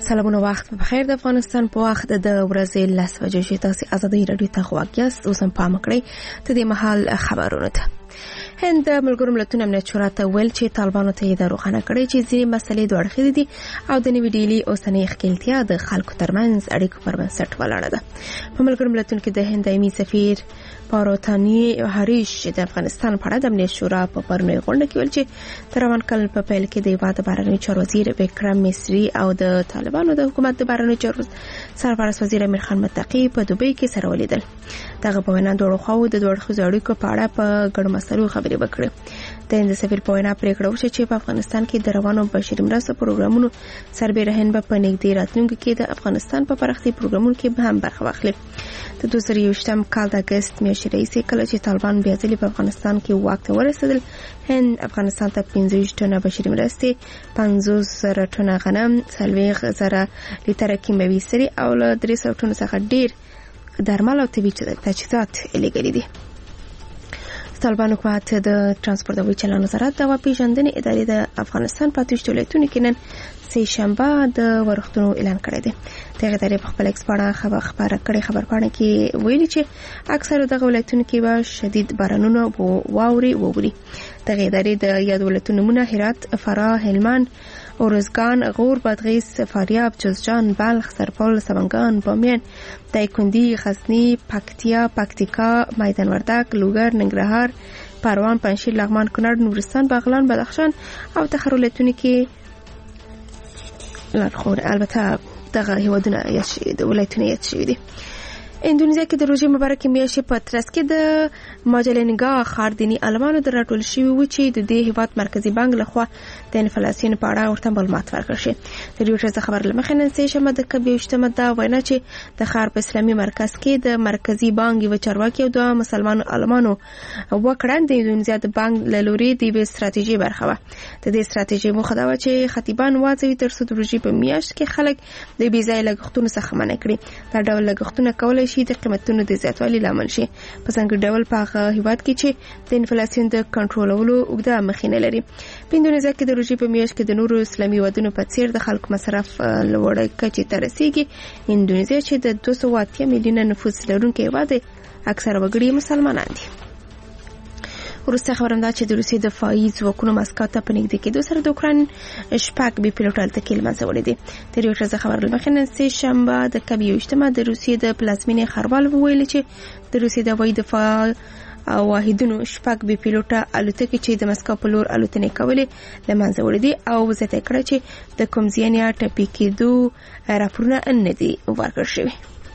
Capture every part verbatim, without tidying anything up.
سلامونه، وخت په خیر. د افغانستان په وخت د ورځې لس بجې چې تاسو ازادي رادیو ته غواړئ اوس هم پام کړئ ته د محل خبرونه ته. هند ملګرو ملتونو امنیت شورا ته ویل چې طالبانو ته یې دروغانه کړې چې ځینې مسلې دوه اړخیزې دي او د نوې ډیلي اوسنۍ ښکېلتیا د خلکو ترمنځ اړیکو پر بنسټ ولاړه ده. په ملګرو ملتونو کې د هند دایمي سفیر پاروتانی هریش د افغانستان په اړه د امنیت شورا په پرونی غونډه کې ویل چې د روان کال په پیل کې د هیواد بهرنیو چارو وزیر وکرم میسري او د طالبانو د حکومت د بهرنیو چارو سرپرست وزیر امیر خان متقي په دوبۍ کې سره ولیدل. دغه په وینا دواړو خواوو د دوه اړخیزو اړیکو په اړه په ګڼو مسایلو خبرې وکړې. د هند سفیر په وینا پریکړه وشوه چې په افغانستان کې د روانو بشري مرستو پروګرامونو سربېره هند به په نږدې راتلونکي کې د افغانستان په پراختیا پروګرامونو کې به هم برخه واخلي. د دوه زره یوویشتم کال د اګست میاشتې راهیسې کله چې طالبان بیا ځلې په افغانستان کې واک ته ورسېدل، هند افغانستان ته پنځه ویشت ټنه بشري مرستې، پنځوس زره ټنه غنم، څلوېښت زره لیتره کیمیاوي سرې او له درې سوه ټنو څخه ډېر درمل او طبي تجهیزات لېږلي دي. طالبان حکومت د ترانسپورت او چلن وزارت د پیژندنې ادارې د افغانستان په اتو ولایتونو کې نن سه شنبه د ورښتونو اعلان کړی دی. دغه ادارې په خپل اکسپاړه خبر خبره کړې خبرپاڼه کې ویلي چې اکثره دغه ولایتونو کې به شدید بارانونه واوري ووري. دغه ادارې د یاد ولایتونو نمونه هرات، فراه، هلمند، اورزګان، غور، بادغیس، فاریاب، جوزجان، بلخ، سرپل، سمنګان، بامیان، دایکنډي، غزنی، پکتیا، پکتیکا، میدان وردګ، لوګر، ننګرهار، پروان، پنجشیر، لغمان، کونړ، نورستان، بغلان، بدخشان او تخار ولایتونو کې لارښود البته دغه هیوادونه د ولایتونو یاد شوي دي. اندونیزیا کې د روژې مبارکې میاشتې په ترڅ کې د ماجلینګا ښار دیني عالمانو د راټول شوي و چې د دې هیواد مرکزي بانک لخوا د انفلاسیون په اړه ورته معلومات ورکړل شي. د ریوټرز خبر له مخې نن سه شنبه د کب یوویشتمه دا وینا چې د ښار په اسلامي مرکز کې د مرکزي بانک یو چارواکي او د مسلمانو عالمانو وکړه د اندونیزیا د بانک له لوري د یوې ستراتیژي برخه وه. د دې ستراتیژي موخه دا وه چې خطیبان واځوي تر څو د روژې په میاشت کې خلک د بې ځایه لګښتونو څخه منع کړي. دا ډول لګښتونه کولی شي د قیمتونو د زیاتوالي لامل شي، په ځانګړي ډول په هغه هیواد کې چې د انفلاسیون د کنټرولولو اوږده مخینه لري. په اندونیزیا کې د روژې په میاشت کې د نورو اسلامي هیوادونو په څیر د خلکو مصرف لوړه کچې ته رسیږي. اندونیزیا چې د دوه سوه اتیا میلیونه نفوس لرونکی هیواد دی، اکثره وګړي مسلمانان دي. وروسته خبرم دا چې د روسیې دفاعي ځواکونو مسکو ته په نږدې کېدو سره د اوکراین شپږ بې پیلوټه الوتکې له منځه وړې دي. د ریوټرز خبر له مخې نن سه شنبه د کب یوویشتمه د روسیې د پلازمینې ښاروال وویل چې د روسیې د هوایي دفاع واحدونو شپږ بې پیلوټه الوتکې چې د مسکو په لور الوتنې کولې له منځه وړې دي او وضاحت کړی چې د کوم زیان یا ټپي کېدو راپورونه نه دي ورکړل شوي.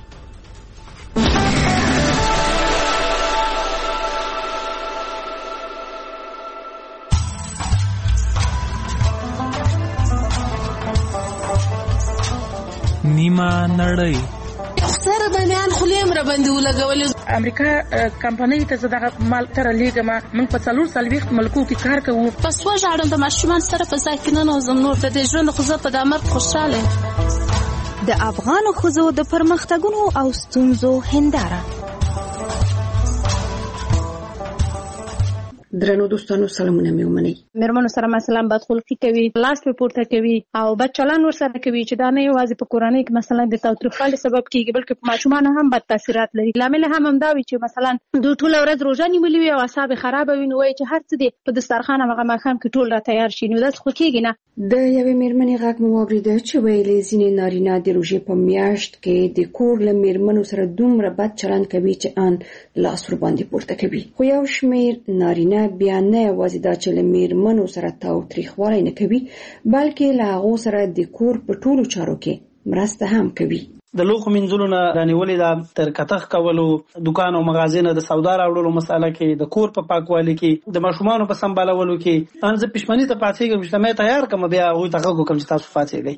نیمه نړۍ سره بنیان خلیم را باندې ولګول. امریکا کمپنۍ ته زداغه مال تر لیګما موږ په څلور سلويخت ملکو کې کار کوو. پس وژاړم د ماشومان سره په ځای کې نه نوزم نور د ژوند خو زه په دامر خوشاله. د افغانو ښځو د پرمختګونو او ستونزو هنداره. درنو دوستانو سلامونه مې ومنئ. مېرمنو سره مثلا بدخلقي کوي، لاس په پورته کوي او بد چلند ورسره کوي چې دا نه یوازې په کورنۍ کې مثلا د تاوتریخوالي سبب کیږي بلکې په ماشومانو هم بد تاثیرات لري. لامل هم همدا وي چې مثلا دوی ټول ورځ روزه نیولې وي او اعصاب خراب وي، نو وایي چې هر څه دې په دسترخوان هغه ماښام کې ټول را تیار شي، نو دا خو کېږي نه. د یوې مېرمنې غږ مو واورېده چې ویلې ځینې نارینه د روژې په میاشت کې د کور له مېرمنو سره دومره بد چلند کوي چې ان لاس ور باندې پورته کوي. خو یو شمېر نارینه بیا نه یوازې دا چې له مېرمنو سره تاوتریخوالی نه کوي بلکې له هغو سره د کور په ټولو چارو کې مرسته هم کوي. د لوښو مینځلو نه رانیولې ده تر کتغ کولو، دکان او مغازې نه د سودا راوړلو مساله کې، د کور په پاکوالي کې، د ماشومانو په سمبالولو کې. ان زه پښمنۍ ته پاتېږم چې مې تیار کړم بیا هغوی ته غږ وکړم چې تاسو پاتېږئ.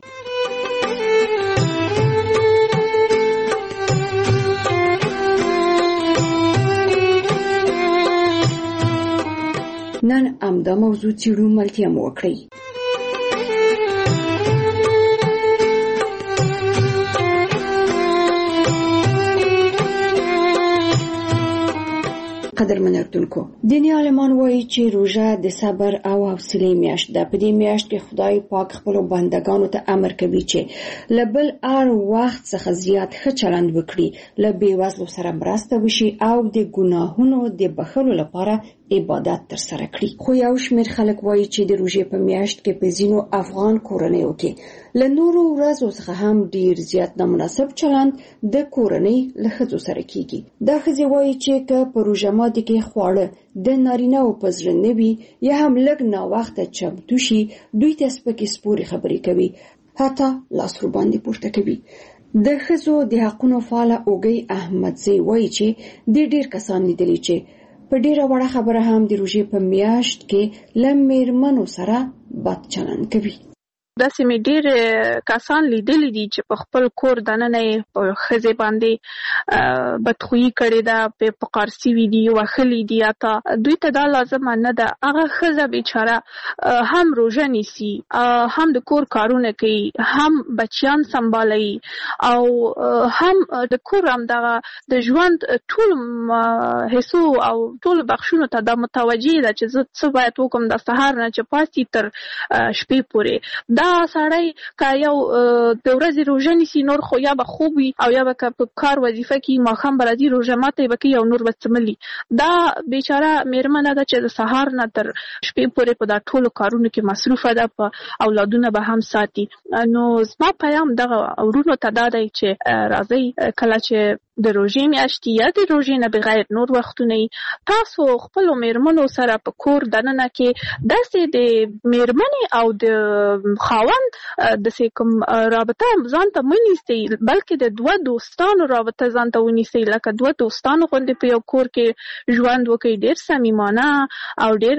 نن همدا موضوع څېړو، ملتیا مو وکړئ. قدرمن اردونکو دینی عالمان وایي چې روژه د صبر او حوصله میاشت ده. په دې میاشت کې خدای پاک خپل بندگانو ته امر کوي چې لبل هر وخت څخه زیات ښه چلند وکړي، له بېوزلو سره مرسته وشي او د ګناهونو د بخښلو لپاره عبادت ترسره کړي. خو یو شمېر خلک وایي چې د روژې په میاشت کې په ځینو افغان کورنیو کې له نورو ورځو څخه هم ډیر زیات نامناسب چلند د کورنۍ له ښځو سره کیږي. دا ښځې وایي چې که په روژه ماتي کې خواړه د نارینه‌و په زړه نه وي یا هم لږ ناوخته چمتو شي، دوی ته سپکې سپورې خبرې کوي، حتی لاس ورباندې پورته کوي. د ښځو د حقونو فعاله اوږۍ احمدزی وایي چې د ډیر کسان لیدلي چې په ډیره وړه خبره هم د روژې په میاشت کې له میرمنو سره بد چلند کوي. داسې مې ډېر کسان لیدلي دي چې په خپل کور دننه یې په ښځې باندې بدخویي کړې ده، په فقار سوي دي، وهلي دي. حتی دوی ته دا لازمه نه ده. هغه ښځه بیچاره هم روژه نیسي، هم د کور کارونه کوي، هم بچیان سنبالوي او هم د کور همدغه د ژوند ټول حصو او ټول بخشونو ته دا متوجه ده چې زه څه باید وکړم د سهار نه چې پاسي تر شپې پورې. دا سړی که یو د ورځې روژه نیسي نور خو یا به خوب وي او یا به که په کار وظیفه کې ماښام به راځي روژه ماتی به کوي او نور به څملي. دا بیچاره میرمنه ده چې د سهار نه تر شپې پورې په دا ټولو کارونو کې مصروفه ده، په اولادونه به هم ساتي. نو زما پیام دغه ورونو ته دا دی چې راځئ کله چې د روژې میاشتې یا د روژې نه بغیر نور وختونه تاسو خپلو میرمنو سره په کور دننه کې داسې د میرمنې او د خاوند داسې کوم رابطه ځان ته مه نیسئ، بلکې د دوه دوستانو رابطه ځان ته ونیسئ، لکه دوه دوستانو غوندې په یو کور کې ژوند وکړئ، ډېر صمیمانه او ډېر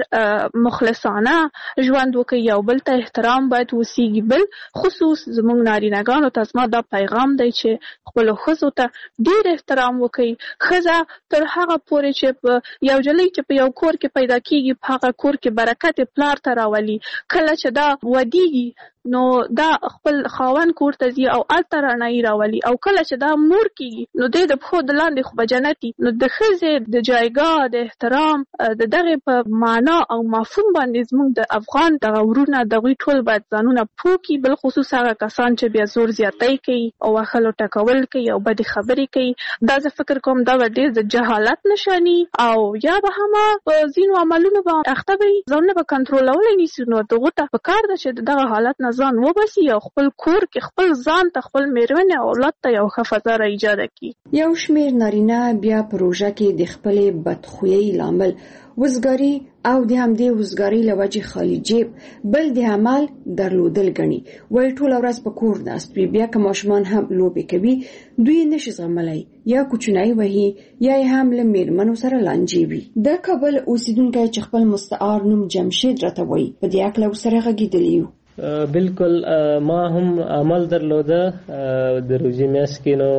مخلصانه ژوند وکړئ، یو بل ته احترام باید وسیږي. بل خصوص زموږ نارینه‌ګانو ته زما دا پیغام دی چې خپلو ښځو ته ډېر احترام وکړئ. ښځه تر هغه پورې چې یو جلۍ چې په یو کور کې پیدا کیږي په هغه کور کې برکت پلار ته راولي. کله چې دا ودیږي نو دا خپل خاوند کور ته ځي او هلته رڼایي راولي، او کله چې دا مور کیږي نو دی د پښو د لاندې خو به جنتي. نو د ښځې د جایګاه د احترام د دغې په معنا او مفهوم باندې زموږ د افغان دغه ورونه دغوی ټول باید ځانونه پوه کړي، بالخصوص هغه کسان چې بیا زور زیاتی کوي او وهلو ټکول کوي او بدې خبرې کوي. دا زه فکر کوم دا به ډېر د جهالت نشاني او یا به هم په ځینو عملونو به اخته وي، ځانونه به کنټرولولی نیسي. نو دغو ته پکار ده چې دغه حالت نه ځان وباسي او خپل کور کې خپل ځان ته خپل میرمنې او اولاد ته یو ښه فضا را ایجاده کړي. یو شمېر نارینه بیا په روژه کې د خپلې بدخویۍ لامل وزګاري او د همدې وزګارۍ له وجې خالي جیب بل د عمل درلودل ګڼي. وایي ټوله ورځ په کور ناست وي، بیا که ماشومان هم لوبې کوي دوی نشي زغملی، یا کوچنی وهي یا یې هم له میرمنو سره لانجې وي. د کابل اوسیدونکی چې خپل مستعار نوم جمشید راته وایي په دې هکله ورسره غږېدلی یو. بالکل ما هم عمل درلوده د روژې میاشت کې، نو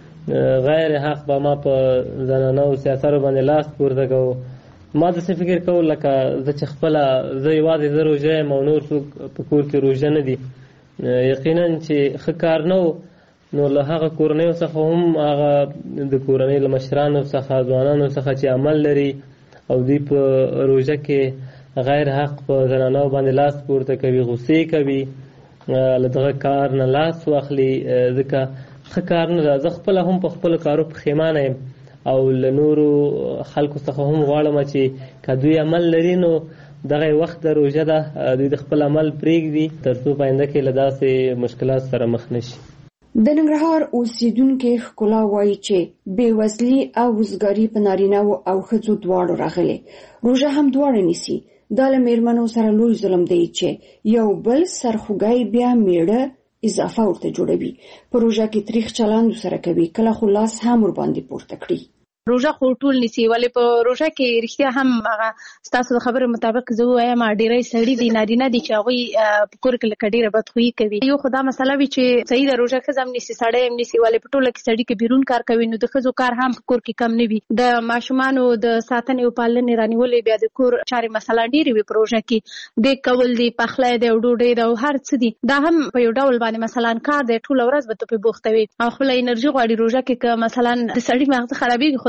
غیر حق به ما په زنانو سیاستو باندې لاس پورته کوو. ما داسې فکر کوو لکه زه چې خپله زه یوازې زه روژه یم او نور څوک په کور کې روژه نه دي. یقینا چې ښه کار نه و، نو له هغه کورنیو څخه هم هغه د کورنۍ له مشرانو څخه ځوانانو څخه چې عمل لري او دوی په روژه کې غیر حق په زنانو باندې لاس پورته کوي، غصې کوي، له دغه کار نه لاس واخلي، ځکه ښه کار نه ده. زه خپله هم په خپلو کارو پښیمانه یم او له نورو خلکو څخه هم غواړم چې که دوی عمل لري نو دغه وخت د روژه ده دوی د خپل عمل پرېږدي تر څو په آینده کې له داسې مشکلات سره مخ نشي. د ننګرهار اوسیدونکي ښکلا وایي چې بېوزلي او وزګاري په نارینه‌و او ښځو دواړو راغلې. روژه هم دواړه نیسي. دا له میرمنو سره لوی ظلم دی چې یو بل سرخوږی بیا میړه اضافه ورته جوړوي. په روژه کې تریخ چلند سره کوي، کله خو لاس هم ورباندې پورته کړي. روژه خو ټول نیسي، ولې په روژه کې رښتیا هم هغه ستاسو د خبرې مطابق زه وایم ډېری سړي دي نارینه دي چې هغوی په کور کې لکه ډېره بدخویي کوي. یو خو دا مسله وي چې صحیح ده روژه ښځه هم نیسي سړی هم نیسي، ولې په ټوله کې سړي کې بیرون کار کوي نو د ښځو کار هم په کور کې کم نه وي. د ماشومانو د ساتنې او پالنې رانیولې بیا د کور چارې مثلا ډېرې وي په روژه کې، د کول دي، پخلی دی او ډوډۍ ده او هر څه دي، دا هم په یو ډول باندې مثلا کار دی، ټوله ورځ به ته پرې بوخته وي او خپله انرژي غواړي. روژه کې که مثلا د سړي مغزه خرابېږي خو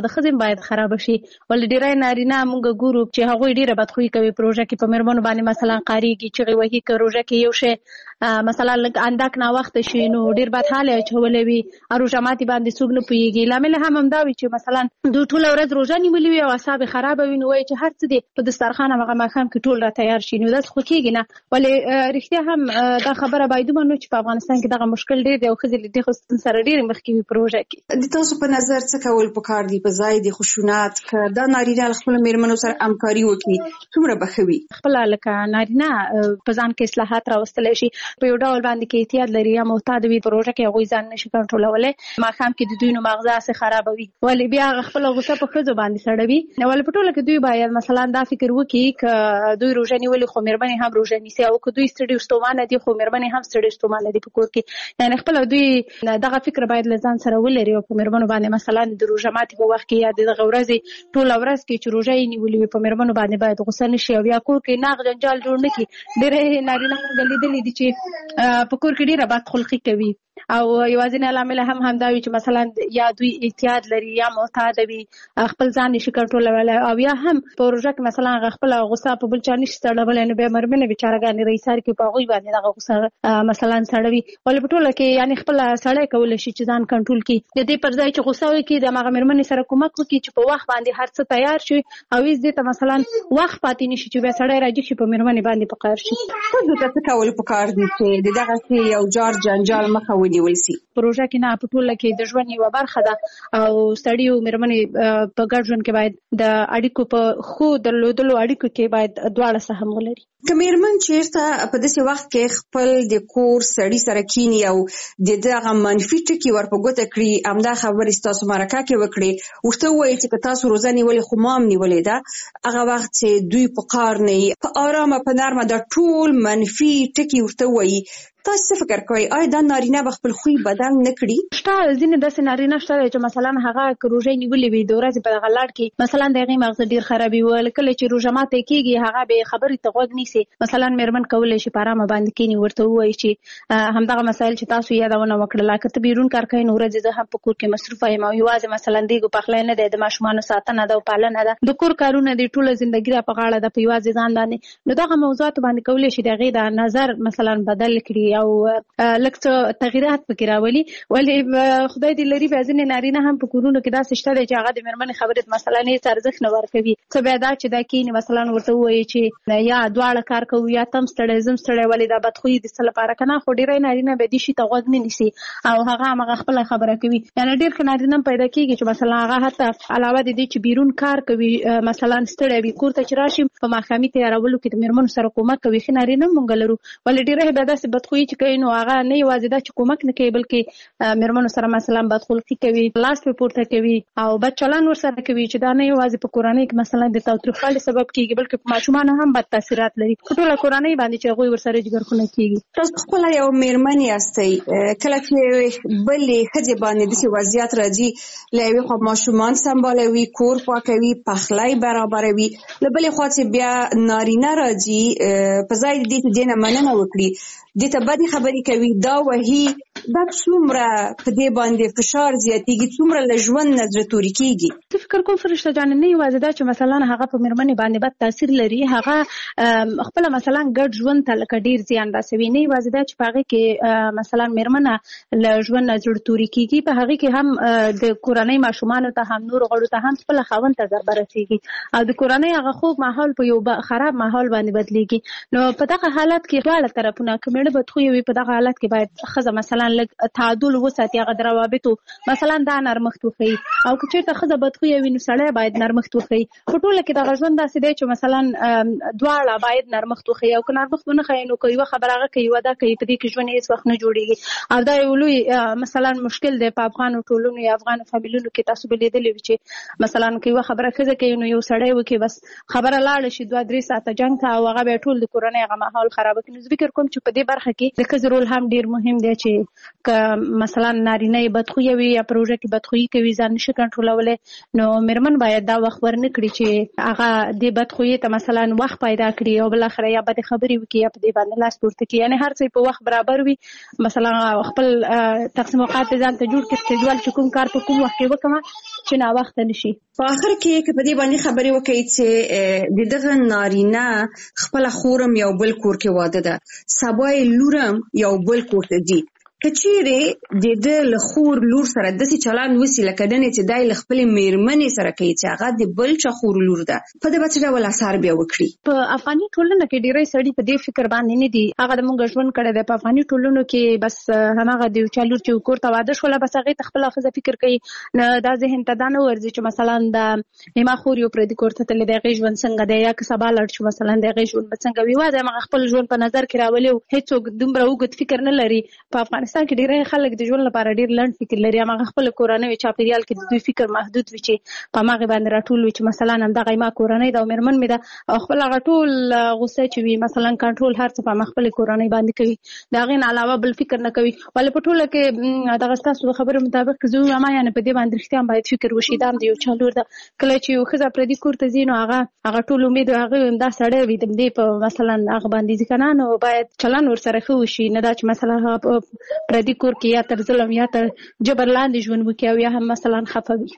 د ښځې باید خراب شي. ولې ډېری نارینه موږ ګورو چې هغوی ډېره بدخویي کوي پروژه کې په مېرمنو باندې مثلا قاریږي چغې وهي که روژه کې یو شی مثلا لږ اندک ناوخته شي نو ډېر بدحاله اچولی وي او روژه ماتي باندې څوک نه پوهېږي. لامل هم همدا وي چې مثلا دوی ټوله ورځ روژه نیولې وي او اعصاب یې خرابه وي نو وایي چې هر څه دی په دسترخوان هماغه ماښام کې ټول را تیار شي. نو داسې خو کېږي نه. ولې رښتیا هم دا خبره باید ومنو چې په افغانستان کې دغه مشکل ډېر دی او ښځې له دې خو سره ډېرې مخکې وي پروژه کې. د تاسو په نظر څه کول پکار دي په ځای د خشونت که دا نارینه له خپلو مېرمنو سره همکاري وکړي څومره به ښه وي؟ خپله لکه نارینه په ځان کې اصلاحات راوستلی شي په یو ډول باندې کې احتیاط لري یا محتاط وي پروژه کې هغوی ځان نشي کنټرولولی ماښام کې د دوی نو ماغزه هسې خرابه وي. ولې بیا هغه خپله غوسه په ښځو باندې سړوي. ولې په ټوله کې دوی باید مثلا دا فکر وکړي که دوی روژه نیولې خو مېرمنې هم روژه نیسي او که دوی ستړي ستومانه دي خو مېرمنې هم ستړي ستومانه دي په کور کې. یعنې خپله دوی دغه فکر باید له ځان سره ولري او په مېرمنو باندې مثلا د روژه ماتي په وخت کې یا د دغه ورځې ټوله ورځ کې چې روژه یې نیولې وي په مېرمنو باندې باید غوسه نه شي او یا کور کې ناغ جنجال جوړ نه کړي. ډېری نارینه موږ لیدلي دي چې په کور کې ډېره بدخلقي کوي او یوازینی لامل هم همدا وي چې مثلا یا دوی احتیاط لري یا محتاط وي خپل ځان نشي کنټرولولی او یا هم په روژه کې مثلا هغه خپله غوسه په بل چا نشي سړولی نو بیا مېرمنې بېچارهګانې رئیسار کې په هغوی باندې دغه غوسه مثلا سړوي. ولې په ټوله کې یعنې خپله سړی کولی شي چې ځان کنټرول کړي د دې پر ځای چې غوسه وکړي د هماغه مېرمنې سره کومک وکړي چې په وخت باندې هر څه تیار شي او هېڅ دې ته مثلا وخت پاتې نه شي چې بیا سړی راجګ شي په مېرمنې باندې په قهر شي. ښځو ته څه کول پکار دي چې د دغسې یو جار جنجال مخه ونیول سي؟ پروژه کې نه په ټوله کې د ژوند یوه برخه ده او سړي او مېرمنې په ګډ ژوند کې باید د اړیکو په ښو درلودلو اړیکو کې باید دواړه سهم ولري. که مېرمن چېرته په داسې وخت کې خپل د کور سړي سره کیني او د دغه منفي ټکي ور په ګوته کړي همدا خبرې ستاسو مرکه کې وکړي ورته ووایي چې که تاسو روژه نیولې خو ما هم نیولې ده هغه وخت چې دوی په قهر نه وي په ارامه په نرمه دا ټول منفي ټکي ورته ووایي تاسو څه فکر کوئ آیا دا نارینه به خپل خوی بدل نه کړي؟ شته ځینې داسې نارینه شته دی چې مثلا هغه که روژه نیولې وي د ورځې په دغه لړ کې مثلا د هغې مغزه ډېر خرابي وي کله چې روژه ماتی کېږي هغه به خبرې ته غوږ نیسي. مثلا مېرمن کولی شي په ارامه باندې کښېني ورته ووایي چې همدغه مسایل چې تاسو یادونه وکړله که ته بیرون کار کوئ نو ورځې زه هم په کور کې مصروفه یم او یوازې مثلا دیګو پخلی نه دی د ماشومانو ساتنه ده او پالنه ده د کور کارونه دي ټوله زندګي را په غاړه ده په یوازې ځان باندې نو دغه موضوعاتو باندې کولی شي د هغې د نظر مثلا بدل کړي او لږ څه تغییرات پکې راولي. ولې خدای دې لري بیا ځینې نارینه هم په کورونو کې داسې شته دی چې هغه د مېرمنې خبرې ته مثلا هېڅ ارزښت نه ورکوي. څه بیا دا چې دا کښېني مثلا ورته ووایي چې یا دواړه کار کوو یا ته هم ستړی زه هم ستړی ولې دا بدخویي د څه لپاره که نه خو ډېری نارینه بیا دې شي ته غوږ نه نیسي او هغه همغه خپله خبره کوي. یعنې ډېر ښه نارینه هم پیدا کېږي چې مثلا هغه حتی علاوه د دې چې بیرون کار کوي مثلا ستړی وي کور ته چې راشي په ماښامي تیارولو کې د مېرمنو سره کومک کوي. ښه نارینه هم موږ لرو ولې ډېری بیا داسې بدخویي چې کوي نو هغه نه یوازې دا چې کومک نه کوي بلکې مېرمنو سره مثلا بدخلقي کوي لاس پې پورته کوي او بد چلند ورسره کوي چې دا نه یوازې په کورنۍ کې مثلا د تاوتریخوالي سبب کېږي بلکې په ماشومانو هم بد تاثیرات لري په ټوله کورنۍ باندې چې هغوی ورسره جګرخونه کېږي. تاسو خپله یو مېرمن یاستئ کله چې بلې ښځې باندې داسې وضعیت راځي له یوې خوا ماشومان سمبالوي کور پاکوي پخلی برابروي له بلې خوا چې بیا نارینه راځي په ځای د دې چې دې نه مننه وکړي دې ته بدې خبرې کوي دا وهي دا څومره په دې باندې فشار زیاتېږي څومره له ژوند نه زړه توري کېږي؟ زه فکر کوم فرشته جانې نه یوازې دا چې مثلا هغه په مېرمنې باندې بد تاثیر لري هغه خپله مثلا ګډ ژوند ته لکه ډېر زیان رسوي نه یوازې دا چې په هغې کې مثلا مېرمنه له ژوند نه زړه توري کېږي په هغې کې هم د کورنۍ ماشومانو ته هم نورو غړو ته هم خپله خاوند ته ضربه رسېږي او د کورنۍ هغه خوږ ماحول په یو خراب ماحول باندې بدلېږي. نو په دغه حالت کې دواړه طرفونه که مېړه بدخویه وي په دغه حالت کې باید ښځه مثلا لږ تعادل وساتي هغه د روابطو مثلا دا نرمښت وښیي او که چېرته ښځه بدخویه وي نو سړی باید نرمښت وښیي. په ټوله کې دغه ژوند داسې دی چې مثلا دواړه باید نرمښت وښیي او که نرمښت ونه ښیي نو که یوه خبره هغه کوي یوه دا کوي په دې کې ژوند هېڅ وخت نه جوړېږي او دا یو لوی مثلا مشکل دی په افغانو ټولنو یا افغانو فامیلونو کې. تاسو به لیدلي وي چې مثلا که یوه خبره ښځه کوي نو یو سړی وکړي بس خبره لاړه شي دوه درې ساعته جنګ ته او هغه بیا ټول د کورنۍ هغه ماحول خرابه کړي. نو زه فکر کوم چې په دې برخه کې د ښځې رول هم ډېر مهم دی چې ک مثلا نارینه بدخویه وي یا پروژه کې بدخویي کوي ځان نشي کنټرولولی نو میرمن باید دا وخت ورنکړي چې هغه د بدخویي ته مثلا وخت پیدا کړي او بل اخر یا بد خبرې وکړي یا په دې باندې لاس پورته کړي یعنی هر څه په وخت برابر وي مثلا خپل تقسیم اوقات ځان ته جوړ کړي چې ډول چې کوم کار په کوم وخت کې وکړم چې نا وخت نشي. په اخر کې کې په دې باندې خبرې وکړي چې د دغه نارینه خپل خورم یو بل کور کې واده ده سبا لورم یو بل کور ته دی کچېره د د لخور لور سره د سي چلان وسی لکه دنه چې دای ل خپل میرمنې سره کوي چې هغه د بل چا خور لور ده په دې بچا ولا اثر بیا وکړي. په افغاني ټولنه کې ډیرې سړي په دې فکر باندې نه دي هغه د مونږ ژوند کړي د په افغاني ټولنو کې بس هغه د چا لور چې کور ته واده شول بس هغه خپل خزه فکر کوي نه دا ذهن ته دا نه ورځي چې مثلا د نیمه خور یو پر دې کور ته تل د غي ژوند څنګه دی یا که سبا لړ شو مثلا د غي ژوند څنګه وي واده مغه خپل ژوند په نظر کې راولي هیڅ دومره وګت فکر نه لري. په افغانستان کې ډیرې خلک د ژوند لپاره ډیر لنډ فکر لري هغه خپل کورنۍ چاپیریال کې د دوی فکر محدود وي چې په ماغه باندې راټول وي چې مثلا هم دغه ما کورنۍ دا مرمن مې دا خپل هغه ټول غوسه چې وي مثلا کنټرول هر څه په خپل کورنۍ باندې کوي دا غین علاوه بل فکر نه کوي ولې په ټوله کې دغه تاسو خبرو مطابق زه ما یعنی په دې باندې رښتیا باید فکر وشي دا د یو چالور دا کله چې یو خزه پر دې کور ته زینو هغه هغه ټول امید هغه دا سړی وي د دې په مثلا هغه باندې ځکه نو باید چلن ور سره خو شي نه دا چې مثلا پر دې کور کې یا تر ظلم یا تر جبر لاندې ژوند وکړي او یا هم مثلا خفه وي.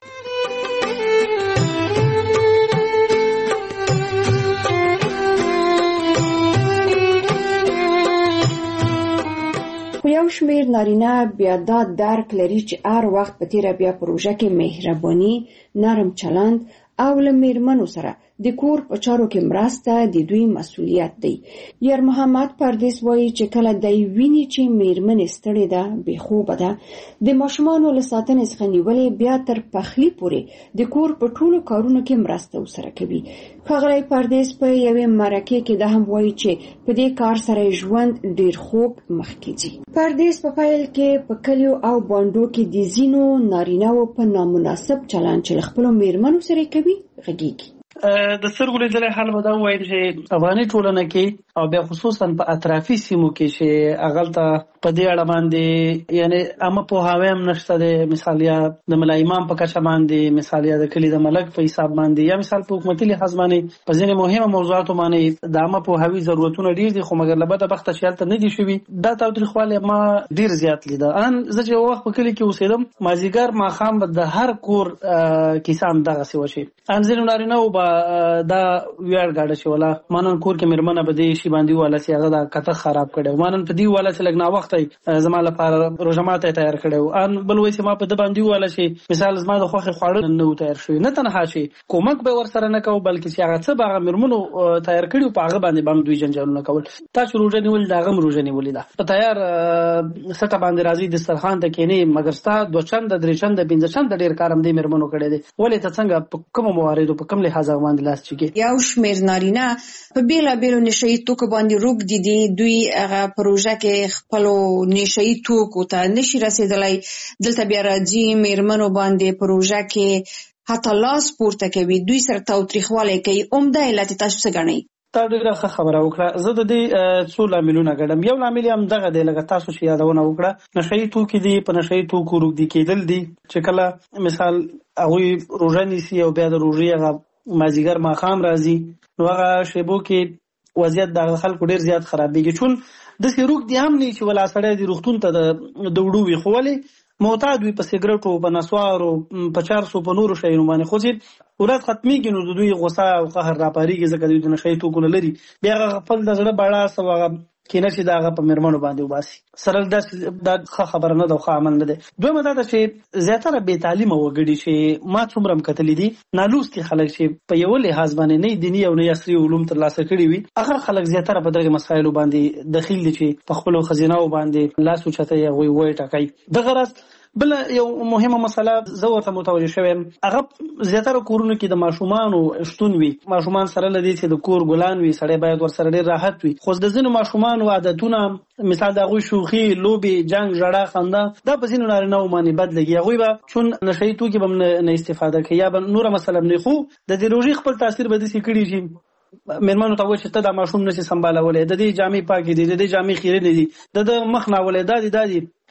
خو یو شمیر نارینه بیا دا درک لري چې هر وخت په تیره بیا پروژه کې مهرباني نرم چلند او له میرمنو سره د کور په چارو کې مرسته د دوی مسؤلیت دی. یار محمد پردیس وایي چې کله دی ویني چې میرمن ستړې ده بې خوبه ده د ماشومانو له ساتنې څخه نیولې بیا تر پخلي پورې د کور په ټولو کارونو کې مرسته ورسره کوي. ښاغلی پردیس په یوې مرکې کې دا هم وایي چې په دې کار سره ژوند ډیر خوږ مخکې ځي. پردیس په پیل کې په کلیو او بانډو کې د ځینو نارینه‌و په نامناسب چلند چې له خپلو میرمنو سره کوي غږیږي. د سترګو لیدلې حال به دا ووایم چې افغاني ټولنه کې او بیا خصوصا په اطرافي سیمو کې چې هغلته په دې اړه باندې یعنی عامه پوهاوی هم نشته دی مثال یا د ملا امام په کچه باندې مثال یا د کلي د ملک په حساب باندې یا مثال په حکومتي لحاظ باندې په ځینې مهمه موضوعاتو باندې د عامه پوهاوي ضرورتونه ډیر دي خو مګر له بده بخته چې هلته نه دي شوي دا تاوتریخوالی ما ډیر زیات لیده. ان زه چې وخت په کلي کې اوسېدم مازدیګر ماښام به د هر کور کیسه هم دغسې وشي. ان ځینو نارینهو به دا ویاړ ګاډه چې ولا مانن کور کې میرمنه به دې شي باندې والا چې هغه دا کته خراب کړي مانن په دې والا چې لګنا وخت زما لپاره روزه ماته تیار کړي ان بل وایي چې ما په دې باندې والا چې مثال زما د خوخه خواړه نه تیار شوی نه تنها شي کومک به ور سره نه کوو بلکې چې هغه څه باغ میرمنو تیار کړي په هغه باندې باندې دوی جنجالونه کول تاسو روزه نیول دا غم روزه نیول دا په تیار سټه باندې راځي د دسترخوان ته کېنی مګر ستا دوه چند درې چند پنځه چند ډیر کارم دې میرمنو کړي دي ولې ته څنګه په کوم مواردو په کوم لحاظ باندې لاس چکی یو شمیر نارینه په بیلا بیلو نشئی توکو باندې روک دي دي دوی هغه پروژه کې خپل نشئی توکو ته نشي رسیدلای دلته بیا راځي میرمنو باندې پروژه کې حتی لاس پورته کوي دوی سره تاوتریخوالی کوي عمده علت تاسو څه ګڼئ؟ تا ډیره ښه خبره وکړه. زه د دې څو لاملونه ګڼم. یو لامل هم دغه دی لکه تاسو چې یادونه وکړه نشئی توکي دي په نشئی توکو روږدي کېدل دي چې کله مثال هغوی روژه نیسي او بیا د روژې هغه مازیګر ماښام راځي نو هغه شیبو کې وضعیت د خلکو ډیر زیات خرابېږي چون داسې روږ دي هم نه چې ولا سړی د روغتون ته د وړو وي خو ولې معتاد وي په سګرټو په نسوارو په چارسو په نورو شیانو باندې خو چې ورځ ختمېږي نو د دوی غوسه او قهر راپارېږي ځکه دوی د نشې توکو نه لري بیا هغه خپل د زړه بړاس او هغه کینه چې د هغه په میرمنو باندې وباسي سره دا ښه خبره نه ده خو عمل نه دی. دویمه دا ده چې زیاتره بې تعلیمه وګړي چې ما څومره هم کتلي دي نالوستي خلک چې په یوه لحاظ باندې نه دیني او نه عصري علوم ترلاسه کړي وي هغه خلک زیاتره په دغه مسایلو باندې دخیل دي چې په خپلو ښځینهو باندې لاس اوچتوي هغوی وایي ټاکئ. دغه راز بل یو مهمه مسله زه ورته متوجه شوم هغه زیاتره کورونو کې د ماشومانو شتون وي ماشومان سره لدی چې د کور ګلان وي سړی باید ور سره ډیر راحت وي خو د ځینو ماشومانو عادتونه مثال د هغوی شوخي لوبې جنګ ژړا خندا دا په ځینو نارینهو باندې بد لګي هغوی به چون نشهیي توکي به هم نه استفاده کوي یا به نوره مسله نه خو د دې روژې خپل تاثیر به داسې کړي چې میرمنو ته وایي چې ته دا ماشوم نشي سمبالولی د دې جامې پاکې دي د دې جامې خیرنې دي د د مخ ناولی دا دي دا دي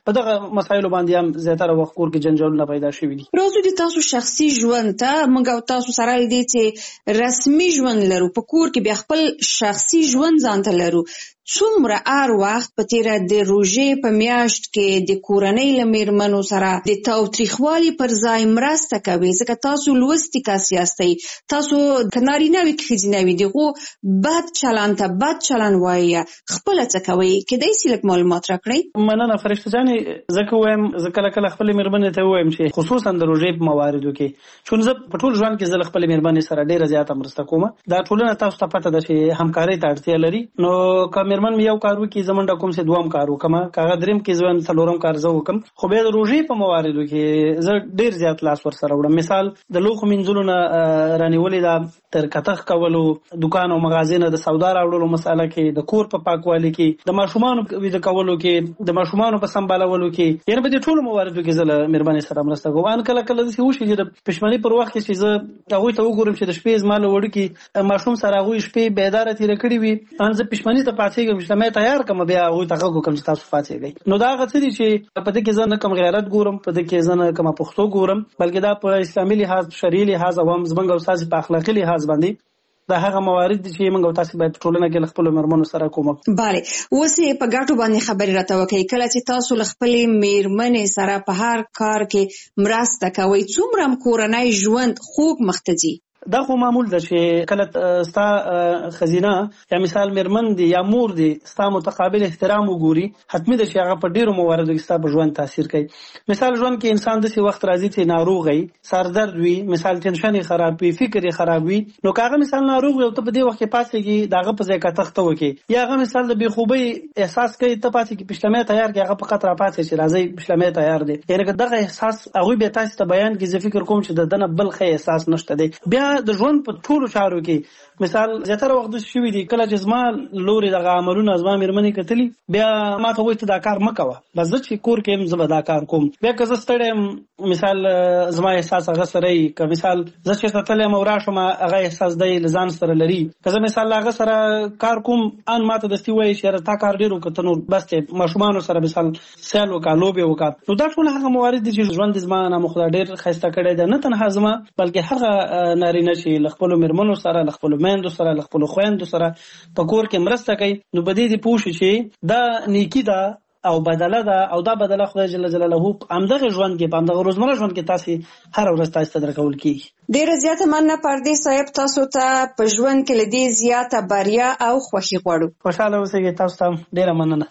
په دغه مسایلو باندې هم زیاتره وخت کور کې جنجالونه پیدا شوي دي. راځو د تاسو شخصي ژوند ته. موږ او تاسو سره دې چې رسمي ژوند لرو په کور کې، بیا خپل شخصي ژوند ځان ته لرو. څومره هر وخت په تیره د روژې په میاشت کې د کورنۍ له میرمنو سره د تاوتریخوالي پر ځای مرسته کوي؟ ځکه تاسو لوستي کس یاستئ، تاسو که نارینه وي که ښځینه وي دغو بد چلند ته بد چلند وایي، خپله څه کوئ؟ کیدای شي لږ معلومات راکړئ. مننه فرشته جانې. زه که وایم زه کله کله خپلې مېرمنې ته ووایم چې خصوصا د روژې په مواردو کې، چون زه په ټول ژوند کې زه له خپلې مېرمنې سره ډېره زیاته مرسته کوم. دا ټولنه تاسو ته پته ده چې همکارۍ ته اړتیا لري. نو که مېرمن مې یو کار وکړي زه منډه کوم چې دوم کار وکړم، که هغه درېیم کې زه وایم څلورم کار زه وکړم. خو بیا د روژې په مواردو کې زه ډېر زیات لاس ورسره وړم. مثال د لوښو مینځلو نه رانیولې ده، تر کتغ کولو، دکان او مغازې نه د سودا راوړلو مسأله کې، د کور په پاکوالي کې، د ماشومانو ویده کولو کې، د ماشومانو په سمبالولو کې، یعنې په دې ټولو مواردو کې زه له مېرمنې سره مرسته کوم. ان کله کله داسې وشي چې د پښمنۍ پر وخت کې چې زه هغوی ته وګورم چې د شپې زما له وړوکي ماشوم سره هغوی شپې بیداره تېره کړې وي، ان زه پښمنۍ ته پاڅېږم چې مې تیار کړم، بیا هغوی ته غږ وکړم چې تاسو پاڅېږئ. نو دا هغه څه دي چې په دې کې زه نه کوم غیرت ګورم، په دې کې زه نه کومه پښتو ګورم، بلکې دا په اسلامي لحاظ، شرعي لحاظ او هم زموږ او ستاسې په اخلاقي لحاظ باندې دا هغه موارد دي چې موږ او تاسو باید ټولنه کې له خپلو مېرمنو سره کوم. بله، اوس یې په ګټو باندې خبرې راته وکړئ. کله چې تاسو له خپلې مېرمنې سره په هر کار کې مرسته کوئ، څومره کورنی ژوند خوږ مخ ته ځي؟ دا خو معمول ده چې کله ستا خزینه یا مثال مېرمن دی یا مور دی ستا متقابل احترام وګوري، حتمي ده چې هغه په ډېرو مواردو کې ستا په ژوند تاثیر کوي. مثال ژوند کې انسان داسې وخت راځي چې ناروغ وي، سردرد وي، مثال ټینشن یې خراب وي، فکر یې خراب وي، نو که هغه مثال ناروغ وي او ته په دې وخت کې پاڅېږي د هغه په ځای کتغ ته وکړې، یا هغه مثال د بېخوبۍ احساس کوي، ته پاڅېږي پشلمی تیار کړي، هغه فقط راپاڅې چې راځئ پشلمی تیار دی، یعنې که دغه احساس هغوی بیا تاسې ته بیان کړي، زه فکر کوم چې د ده نه بل ښه احساس نشته دی. بیا د ژوند په ټولو چارو کې مثال زیاتره وخت داسې شوي دي کله چې زما لورې دغه عملونه زما مېرمنې کتلي، بیا ما ته وایي ته دا کار مه کوه، بس زه چې کور کې یم زه به دا کار کوم. بیا که زه ستړی یم، مثال زما احساس هغه سره وي، که مثال زه چېرته تللی یم او راشم هغه احساس دی له ځان سره لري، که زه مثال له هغه سره کار کوم ان ما ته دستي وایي چې یاره تا کار ډېر وکړه، ته نور بس دی ماشومانو سره مثال سیل وکړه، لوبې وکړه. نو دا ټول هغه موارد دي چې ژوند زما نامه خدای ډېر ښایسته کړی دی، نه تنها زما بلکې هغه نارینه چې له خپلو مېرمنو سره، له خپلو میندو سره، له خپلو خویندو سره په کور کې مرسته کوي. نو په دې دې پوه شي چې دا نیکي ده او بدله ده، او دا بدله خدای جل جلاله همدغه ژوند کې، په همدغه روزمره ژوند کې تاسې هره ورځ تاسې ته درکول کېږي. ډېره زیاته مننه پردې صاحب، تاسو ته په ژوند کې له دې زیاته بریا او خوښي غواړو. خوشحاله اوسئ. تاسو ته ډېره مننه.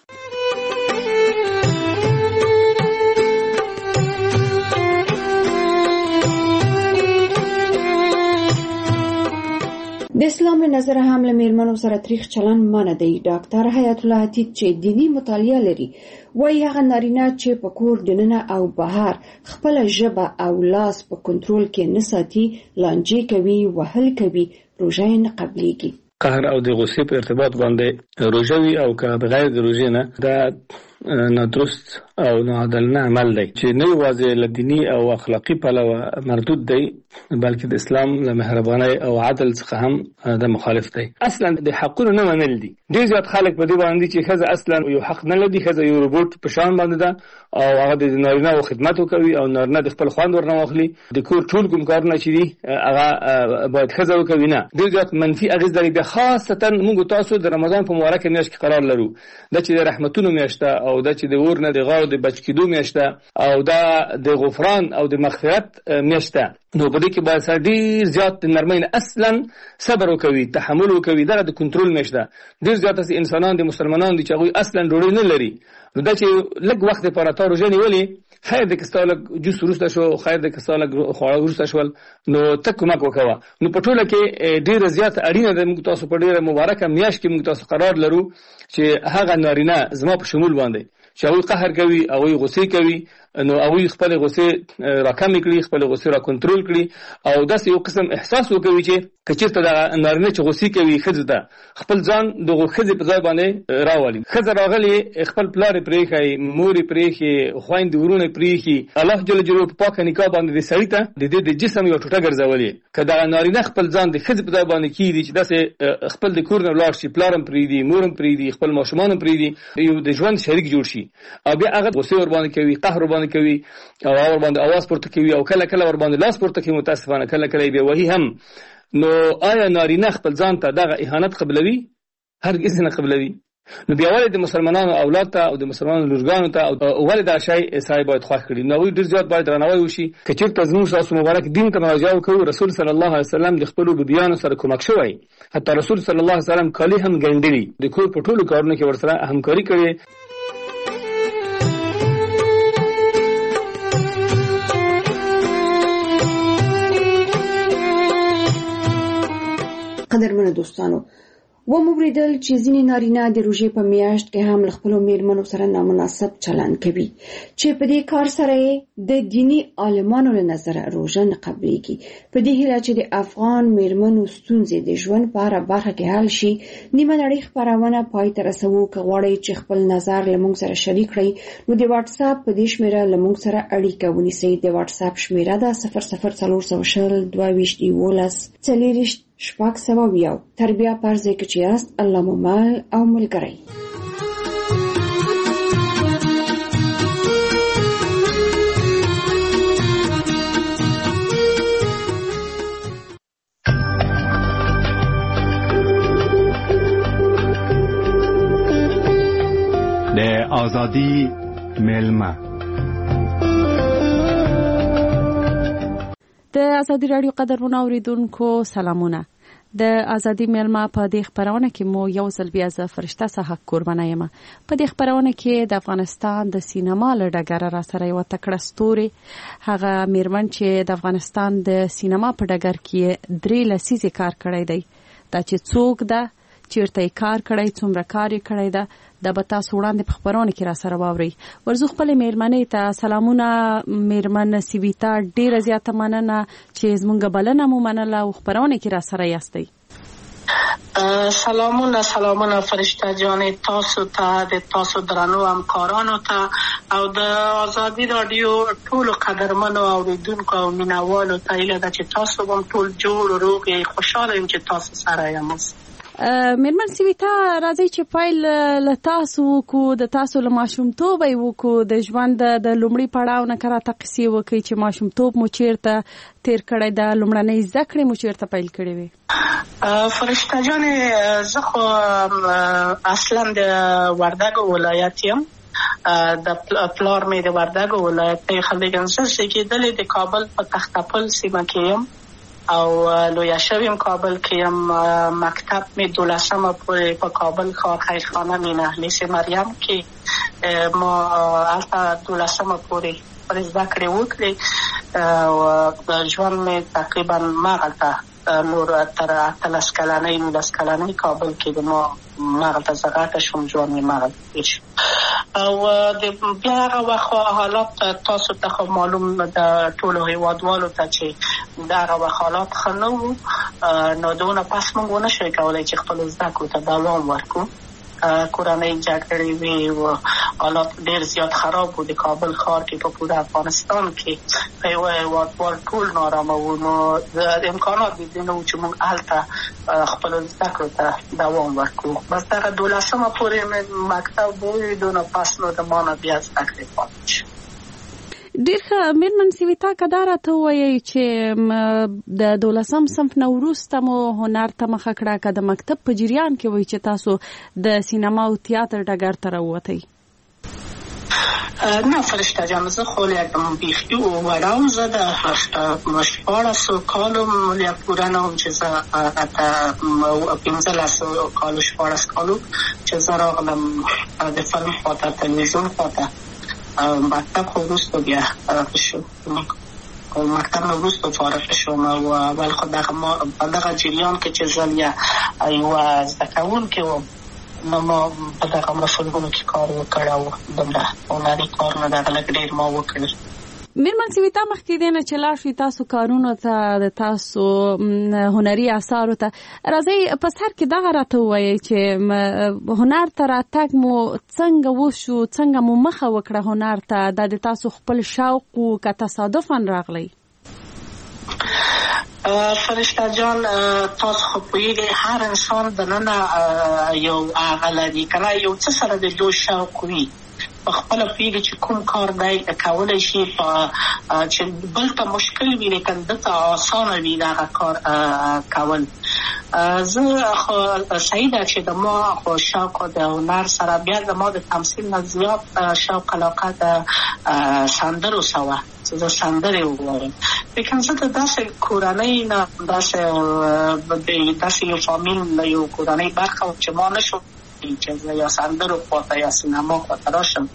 د اسلام له نظره هم له میرمنو سره تریخ چلند منع دی. ډاکټر حیات الله عتیق چې دینی مطالعه لري وایي هغه نارینه چې په کور دننه او بهر خپله ژبه او لاس په کنټرول کې نه ساتي، لانجې کوي، وهل کوي، روژه یې نه قبلېږي. قهر او د غصې په ارتباط باندې روژه وي او که بغیر د روژې نه، دا نادرست او ناعادلانه عمل دی چې نه یوازې له دیني او اخلاقي پلوه مردود دی، بلکې د اسلام له مهربانۍ او عدل څخه هم د مخالف دی. اصلا د حقونو نه منل دي. ډېر زیات خلک په دې باندې چې ښځه اصلا یو حق نه لري، ښځه یو روبوټ په شان باندې ده او هغه د نارینه خدمت وکوي او نارینه د خپل خوند ورنه واخلي، د کور ټول کوم کارونه چې دي هغه باید ښځه وکوي. نه، ډېر زیات منفي اغېز لري. بیا خاصتا موږ تاسو د رمضان په مبارکه میاشت کې قرار لرو، دا چې د رحمتونو میاشت ده او دا چې د اور نه د غاړو د بچ کېدو میاشت ده او دا د غفران او د مغفرت میاشت ده. نو په دې کې باید سره ډېر زیات د نرمۍ نه اصلا صبر وکوي، تحمل وکوي. دغه د کنټرول میاشت ده. ډېر زیات داسې انسانان د مسلمانان دي چې هغوی اصلا ډوډۍ نه لري، نو دا چې لږ وخت دپاره تا روژه نیولې، خیر دی که ستا لږ جوس وروسته شو، خیر دی که ستا لږ خواړه وروسته شول، نو ته کومک وکوه. نو په ټوله کې ډېره زیاته اړینه ده، موږ تاسو په ډېره مبارکه میاشت کې موږ تاسو قرار لرو چې هغه نارینه زما په شمول باندې چې هغوی قهر کوي، هغوی غصې کوي، نو هغوی خپل غصې راکمې کړي، خپل غصې را کنټرول کړي او داسې یو قسم احساس وکوي چې که چېرته دغه نارینه چې غصې کوي ښځې ته خپل ځان دغو ښځې په ځای باندې راولي. ښځه راغلې خپل پلار یې پرېښی، مور یې پرېښي، خویندې ورونه یې پرېښي، الله جل جلاله په پاکه نکاح باندې د سړي ته د دې د جسم یوه ټوټه ګرځولې. که دغه نارینه خپل ځان د ښځې په ځای باندې کښېږدي چې داسې خپل د کور نه ولاړ شي، پلار هم پرېږدي، مور هم پرېږدي، خپل ماشومان هم پرېږدي، یو د ژوند شریک جوړ شي او بیا هغه غصې ورباندې کوي، قهر ورباندې کوي او هغه ورباندې اواز پورته کوي او کله کله ورباندې لاس پورته کوي، متاسفانه کله کله یې بې وهي هم. نو آیا نارینه خپل ځان ته دغه اهانت قبلوي؟ هرګز نه قبلوي. نو بیا ولې د مسلمانانو اولاد ته او د مسلمانانو لورګانو ته ولې دا شی سړی باید خوښ کړي؟ نو هغوی ډېر زیات باید درناوی وشي. که چېرته زموږ ستاسو مبارک دین ته مراجعه وکړو، رسول صلی الله علیه وسلم د خپلو بیبیانو سره کومک شوی، حتی رسول صلی الله علیه وسلم کالي هم ګنډلي، د کور په ټولو کارونو کې ورسره همکاري کړې. قدرمنو دوستانو، و موریدل چې ځینې نارینه د روژې په میاشت کې هم له خپلو میرمنو سره نامناسب چلند کوي چې په دې کار سره د دینی عالمانو له نظره روژه نه قبلېږي. په دې هیله چې د افغان میرمنو ستونزې د ژوند په هره برخه کې حل شي، نیمه نړۍ خپرونه پای ته رسوو. که غواړئ چې خپل نظر له موږ سره شریک کړئ نو د واتساپ په دې شمېره له موږ سره اړیکه ونیسئ. د واتساپ شمېره ده صفر صفر څلور سوه شل دوه ویشت یولس څلېرویشت شپږ سوه ویو. تر بیا پر ځای کې چې یاست، الله مو مل او ملګری. د آزادی میلمه د ازادي رادیو قدرمنو اوریدونکو سلامونه. د ازادي میلمه په دې خبرونه کې مو یو ځل بیا ز فرشته صحه قربانه یم. په دې خبرونه کې د افغانستان د سینما له ډګر را سره یو تکړه ستوري، هغه میرمن چې د افغانستان د سینما په ډګر کې درې لسیزې کار کړی دی. دا چې څوک ده، چیرته یې کار کړی، څومره کار یې کړی ده، دا به تاسو وړاندې په خبرونه کې را سره واورئ. ورزو خپل میرمنې ته سلامونه. میرمن سیویتا، ډیره زیاته مننه چې زمونږ بلنه مو منله او خبرونه کې را سره یاستئ. سلامونه سلامونه فرشته جان، تاسو ته د تاسو درنو همکارانو ته او د ازادي رادیو ټولو قدرمنو اوریدونکو او مینوالو ته هیله ده چې تاسو هم ټول جوړ او روغ یې. خوشحاله یم چې تاسو سره یم. میرمن سیویتا، راځي چې پیل له تاسو وکړو، د تاسو له ماشومتوبه یې وکړو، د ژوند د لومړي پړاو نه راته قصې وکړئ چې ماشومتوب مو چیرته تیر کړی ده، لومړنۍ زده کړې مو چیرته پیل کړې وې؟ فرشته جانې، زه خو اصلا د وردګو ولایت یم. د پلار مې د وردګو ولایت دی. خلګن زه زیږېدلې د کابل په تختپل سیمه کې یم او لویه شویم کابل کې یم. مکتب مې دولسمه پورې په کابل ښار خیرخانه مینه لیس مریم کې ما هلته دولسمه پورې پر زده کړې وکړې او ژوند مې تقریبا مغلته نور تر اتلس کلنۍ نولس کلنۍ کابل کې د ما مغلته زه غټه شوم، ژوند مې مغلته تېر شو او د بیا هغه وخت حالات تاسو ته خو معلوم د ټولو هیوادوالو ته چې د هغه وخت حالات ښه نه وو. نو دونه پس موږ ونه شوی کولی چې خپلو زده کړو ته دوام ورکړو. کورنۍ جګړې وې او حالات ډېر زیات خراب وو. د کابل ښار کې په پوره افغانستان کې په یوه هیوادوال ټول نارامه وو. نو امکانات د دې نه وو چې موږ هلته خپلو زده کړو ته دوام ورکړو. بس دغه دولسمه پورې مې مکتب وویل، دونه پس نو د ما نه بیا زده کړې پاتې شو. ډیر ښه. میرمن سیویتا، که دا راته ووایئ چې د دولسم صنف نه وروسته مو هنر ته مخه کړه، که د مکتب په جریان کې وایي چې تاسو د سینما او تیاتر ډګر ته راووتئ؟ نه فرشته جان، زه خو یکدم بیخي وړه وم. زه د شپاړسو کالو یا پوره نه وم چې زه پنځلسو کالو شپاړس کالو چې زه راغلم د فلم خواته، تلویزیون خواته. مکتب خو وروسته بیا فارغ شو مکتب نه وروسته فارغ شوم او اول خو دغه ما په دغه جریان کې چې زه بیا یوه زده کوونکې وم نو ما په دغه فلمونو کې کار وکړ او دومره هنري کارونه دغه لږ ډېر ما وکړل. میرمن سویتا مخکې دی نه چې لاړ شئ تاسو کارونو ته د تاسو هنري اثارو ته راځئ په سر کې دغه راته ووایئ چې هنر ته راتګ مو څنګه وشو، څنګه مو مخه وکړه هنر ته، دا د تاسو خپل شوق و که تصادفا راغلی؟ فرشته جان تاسو خو پوهېږئ هر انسان دننه یو هغه لري که نه یو څه سره د دوی شوق وي، په خپله پوهېږي چې کوم کار دی کولی شي چې بل ته مشکل وي لیکن ده ته اسانه وي دغه کار کول. زه خو صحیح ده چې د ما خو شوق د هنر سره بیا د ما د تمثیل نه زیات شوق علاقه د سندرو سره وه چې زه سندرې ووایم. لیکن زه د داسې کورنۍ نه داسې داسې یو فامیل له یو کورنۍ برخه وم چې ما نشو چې زه یا سندرو خواته یا سینما خواته راشم.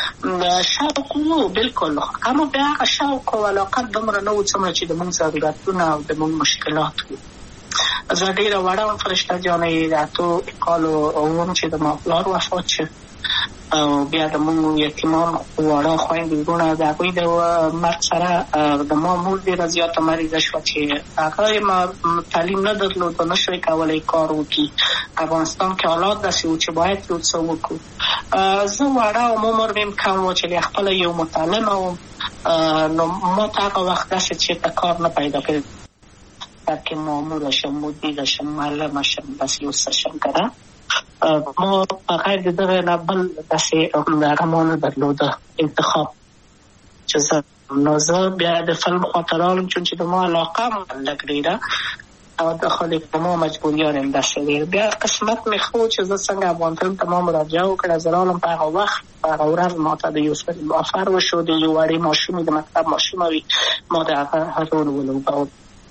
شوق وو بلکل، اما بیا هغه شوق او علاقه دومره نه وو څومره چې د موږ ضرورتونه او د موږ مشکلات وو. زه ډېره وړه وم فرشته جانې د اتو کالو وم چې د ما پلار وفات شو او بیا د موږ یتیمان واړه خویندې وروڼه د هغوی د مرګ سره د ما مور ډېره زیاته مریضه شوه چې هغه ما تعلیم نه درلود او نه شوی کولی کار وکړي. افغانستان کې حالات داسې وو چې باید یو څه وکړو. زه وړه وم، عمر مې هم کم و چې خپله یو متعلمه وم، نو ما ته هغه وخت داسې چېرته کار نه پیدا کړ بلکې ماموره شم، مدیره شم، معلمه شم، داسې یو څه شم که نه. ما بغیر د دغه نه بل داسې هغه ما نه درلوده انتخاب چې زه نو زه بیا د فلم خواته راغلم چون چې د ما علاقه م لږ ډېره او د خالق د ما مجبوریان هم داسې ډېر. بیا قسمت مې ښه و چې زه څنګه افغان فلم ته ما مراجعه وکړه. زه راغلم په هغه وخت په هغه ورځ ما ته د یو فلم آفر وشو د یو وړې ماشومې د مکتب ماشومه وي، ما د هغه رول ولوباوه.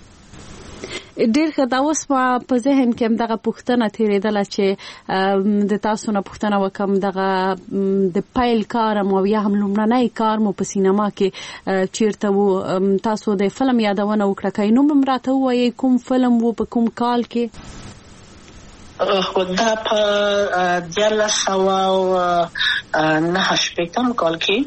ډېر ښه. دا اوس په ذهن کې هم دغه پوښتنه تېرېدله چې د تاسو نه پوښتنه وکړم دغه د پیل کار مو یا هم لومړنی کار مو په سینما کې چیرته و؟ تاسو د فلم یادونه وکړه، که نوم هم راته ووایئ کوم فلم و په کوم کال کې؟ خو دا په دیارلس سوه نهه شپېتم کال کې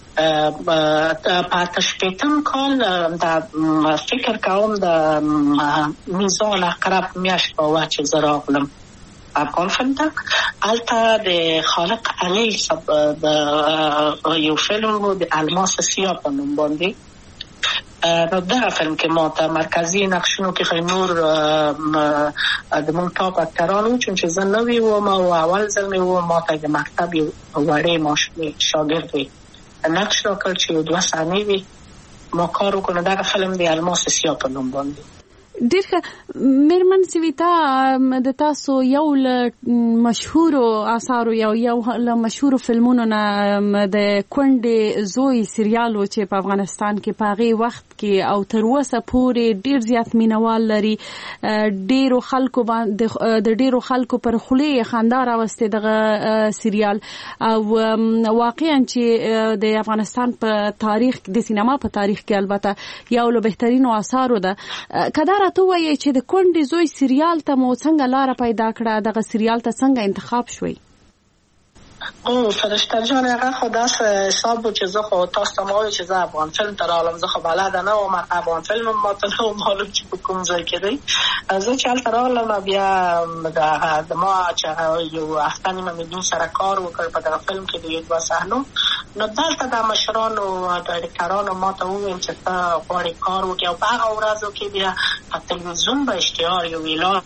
په اته شپېتم کال د فکر کوم د میزان اقرب میاشت په وخت چې زه راغلم افغان فلم ته. هلته د خالق علی د یو فلم و د الماس سیاه په نوم باندې. نو دغه فلم کې ما ته مرکزي نقشونو کې خیلی نور د مونږ ټاپ اکتران وو چون چې زه نوی وم او اول ځل مې و ما ته د مکتب یو وړې ماشومې شاګرد وي نقش را کړ چې یو دوه صحنې وي ما کار وکړو. دغه فلم د الماس سیاه په نوم باندې. ډېر ښه. میرمن سویتا د تاسو یو له مشهورو اثارو یو یو له مشهورو فلمونو نه د کونډې زوی سریال و چې په افغانستان کې په هغې وخت کې او تر اوسه پورې ډېر زیات مینوال لري. ډېرو خلکو باندې د ډېرو خلکو پر خولې یې خندا راوستې دغه سریال او واقعا چې د افغانستان په تاریخ د سینما په تاریخ کې البته یو له بهترینو اثارو ده. که ته وایي چې د کونډې زوی سریال ته مو څنګه لاره پیدا کړه، دغه سریال ته څنګه انتخاب شوی؟ او فرشته جان هغه خو داسې حساب و چې زه خو تاسو ته ما وایي چې زه افغان فلم ته راغلم. زه خو بلده نه وم افغان فلم هم ما ته نه و معلوم چې په کوم ځای کې دی. زه چې هلته راغلم بیا د ما چې یو هفته نیمه مې دوی سره کار وکړ په دغه فلم کې د یو دوه صحنو. نو دلته د مشرانو ډایرکټرانو ما ته وویل چې ته غواړې کار وکړې او په هغه ورځو کې بیا په تلویزیون به اشتهار یو اعلان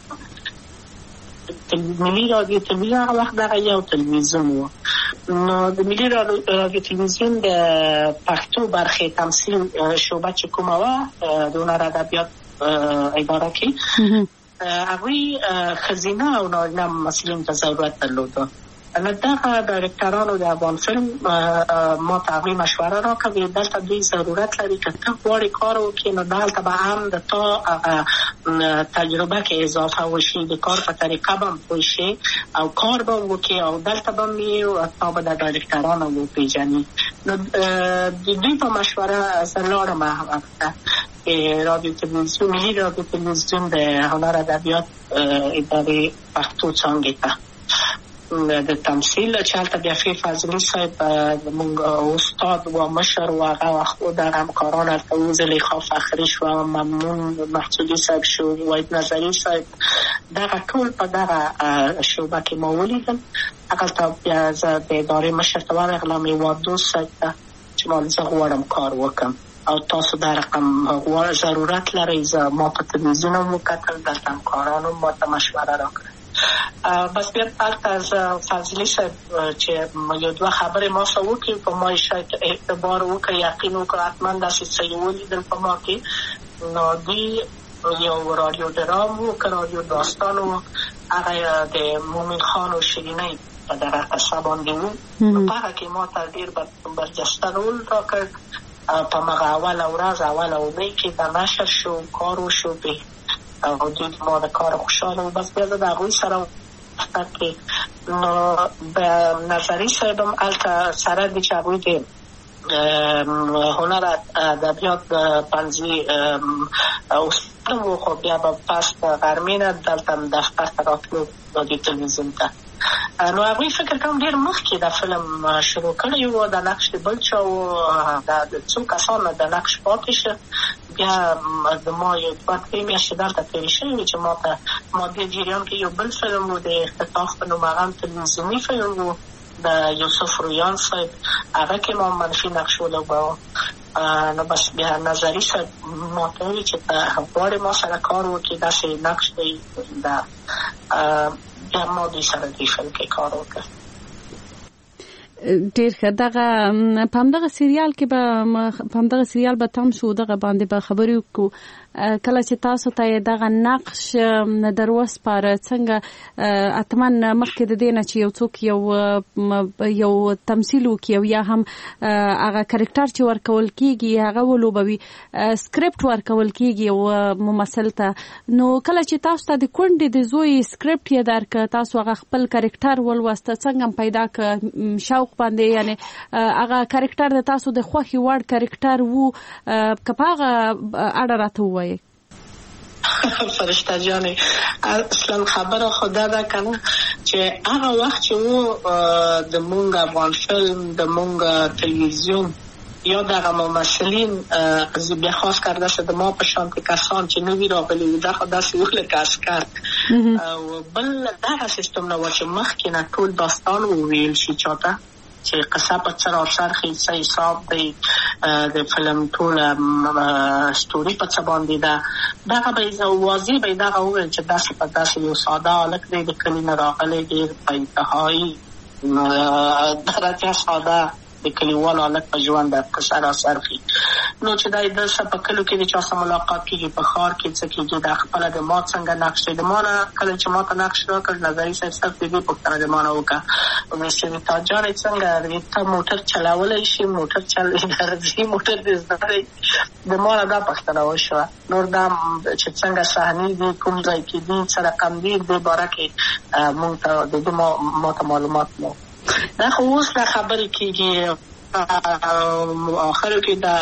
ملي رادیو تلویزیون هغه وخت دغه یو تلویزیون و. نو د ملي رادیو تلویزیون د پښتو برخې تمثیل شعبه چې کومه وه د هنر ادبیات اداره کې هغوی ښځینه او نارینه ممثلینو ته ضرورت درلوده. نو دغه ډایرکټرانو د افغان فلم ما ته هغوی مشوره راکړه دلته دوی ضرورت لري که ته غواړې کار وکړې نو دلته به هم د تا تجربه کې اضافه وشي، د کار په طریقه به هم پوه شي او کار به وکړې او دلته به هم یې او تا به د ډایرکټرانو وپېژنې. نو د دوی په مشوره زه لاړم هغه وخته رادیو تلویزیون ملي رادیو تلویزیون د هنر ادبیات ادارې پښتو څانګې ته. د تمثيل چې هلته بیا فی فضلي صاحب زموږ استاد و مشر و هغه خو د همکاران هلته و زلیخا فخري شو، ممنون محصولي صاحب شو، وحید نظري صاحب، دغه ټول په دغه شعبه کې ما ولیدل. هغلته بیا زه د ادارې مشر ته ورغلم، یوه دوست صاحب ته چې ما زه غواړم کار وکړم او تاسو دا رقم ضرورت لرئ. زه ما په تلویزیون هم وکتل، دلته همکارانو ما ته مشوره راکړه. بس بیا هلته از فضلي صاحب چې یو دوه خبرې ما سره وکړي، په ما شاید اعتبار وکړه، یقین وکړه حتما داسې څه یې ولیدل په ما کې. نو دوی یو رادیو ډرام و که رادیو داستان و، هغه د مومن خان و شیرینۍ په دغه قصه باندې و. په هغه کې ما ته ډېر برجسته رول راکړ. په مغه اوله ورځ اوله اونۍ کې د نشر شو، کار وشو پې او دوی ما د کار خوشحاله و. بس بیا زه د هغوی سره وخته کې نو د نظري صاحب هم هلته سره دي چې هغوی د هنر ادبیات پنځي استاد و، خو بیا به پس غرمې نه دلته دفتر ته راتلو د تلویزیون ته. نو هغوی فکر کوم ډېر مخکې د فلم شروع کړی و، د نقش د بل چا و، د څو کسانو د نقش پاتې شه. بیا د ما یو دوه درې میاشتې دلته تېرې شوې وې چې ما ته ما دې جریان کې یو بل فلم و د اختطاف په نوم، هغه هم تلویزیوني فلم و د یوسف رویان صاحب، هغه کې ما منفي نقش ولوباوه. نو بس بیا نظري صاحب ما ته وویل چې ته غواړې ما سره کار وکړې، داسې نقش دی د بیا ما دوی سره دې فلم کې کار وکړ. ډېر ښه. دغه په همدغه سریال کې به په همدغه سریال به تم شو، دغه باندې به خبرې وکړو. کله چې تاسو ته دغه نقش در وسپاره، څنګه اتمن مخکې د دې نه چې یو څوک یو یو تمثیل وکړي او یا هم هغه کرکټر چې ورکول کېږي هغه ولوبوي، سکرپټ ورکول کېږي یو ممثل ته، نو کله چې تاسو ته د کونډې د زوی سکرپټ یې درکړه، تاسو هغه خپل کرکټر ولوسته، څنګه پیدا کړه شوق باندې، یعنی هغه کرکټر د تاسو د خوښې وړ کرکټر وو، که په هغه اړه راته ووایئ. فرشته جانې، اصلا خبره خدا ده کنه چې هغه وخت چې وو د مونږ افغان فلم، د مونږ تلویزیون یا دغه ممثلین بیا خاص کرده شد د ما په شانتې کسان چې نوي راغلي وو، دا خو داسې وو لکه عسکر. بل دغه سیستم نه و چې مخکې نه ټول داستان وویل شي چاته چې قصه په څه راڅرخي، څه حساب دی د فلم ټوله ستوري په څه باندې ده. دغه به واضح به دغه وویل چې داسې په داسې یو ساده هلک دی د کلي نه راغلی، ډېر په انتهایي درجه ساده د کلیوالو هلک په ژوند د قصه راڅرخي. نو چې دا د څه په کلو کې د چا سره ملاقات کېږي، په ښار کې څه کېږي، دا خپله د ما څنګه نقش دی. د ما نه کله چې ما ته نقش راکړ، نظري صاحب صرف د دې پوښتنه د ما نه وکړه، ویل چې تا جانې څنګه ته موټر چلولی شي، موټر چل درځي، موټر دې زده دی. د ما نه دا پوښتنه وشوه. نور دا چې څنګه صحنې دي، کوم ځای کې دي، څه رقم دي، دې باره کې مونږ ته د ده ما ته معلومات نه. دا خو اوس دا خبرې کېږي، آخر کې دا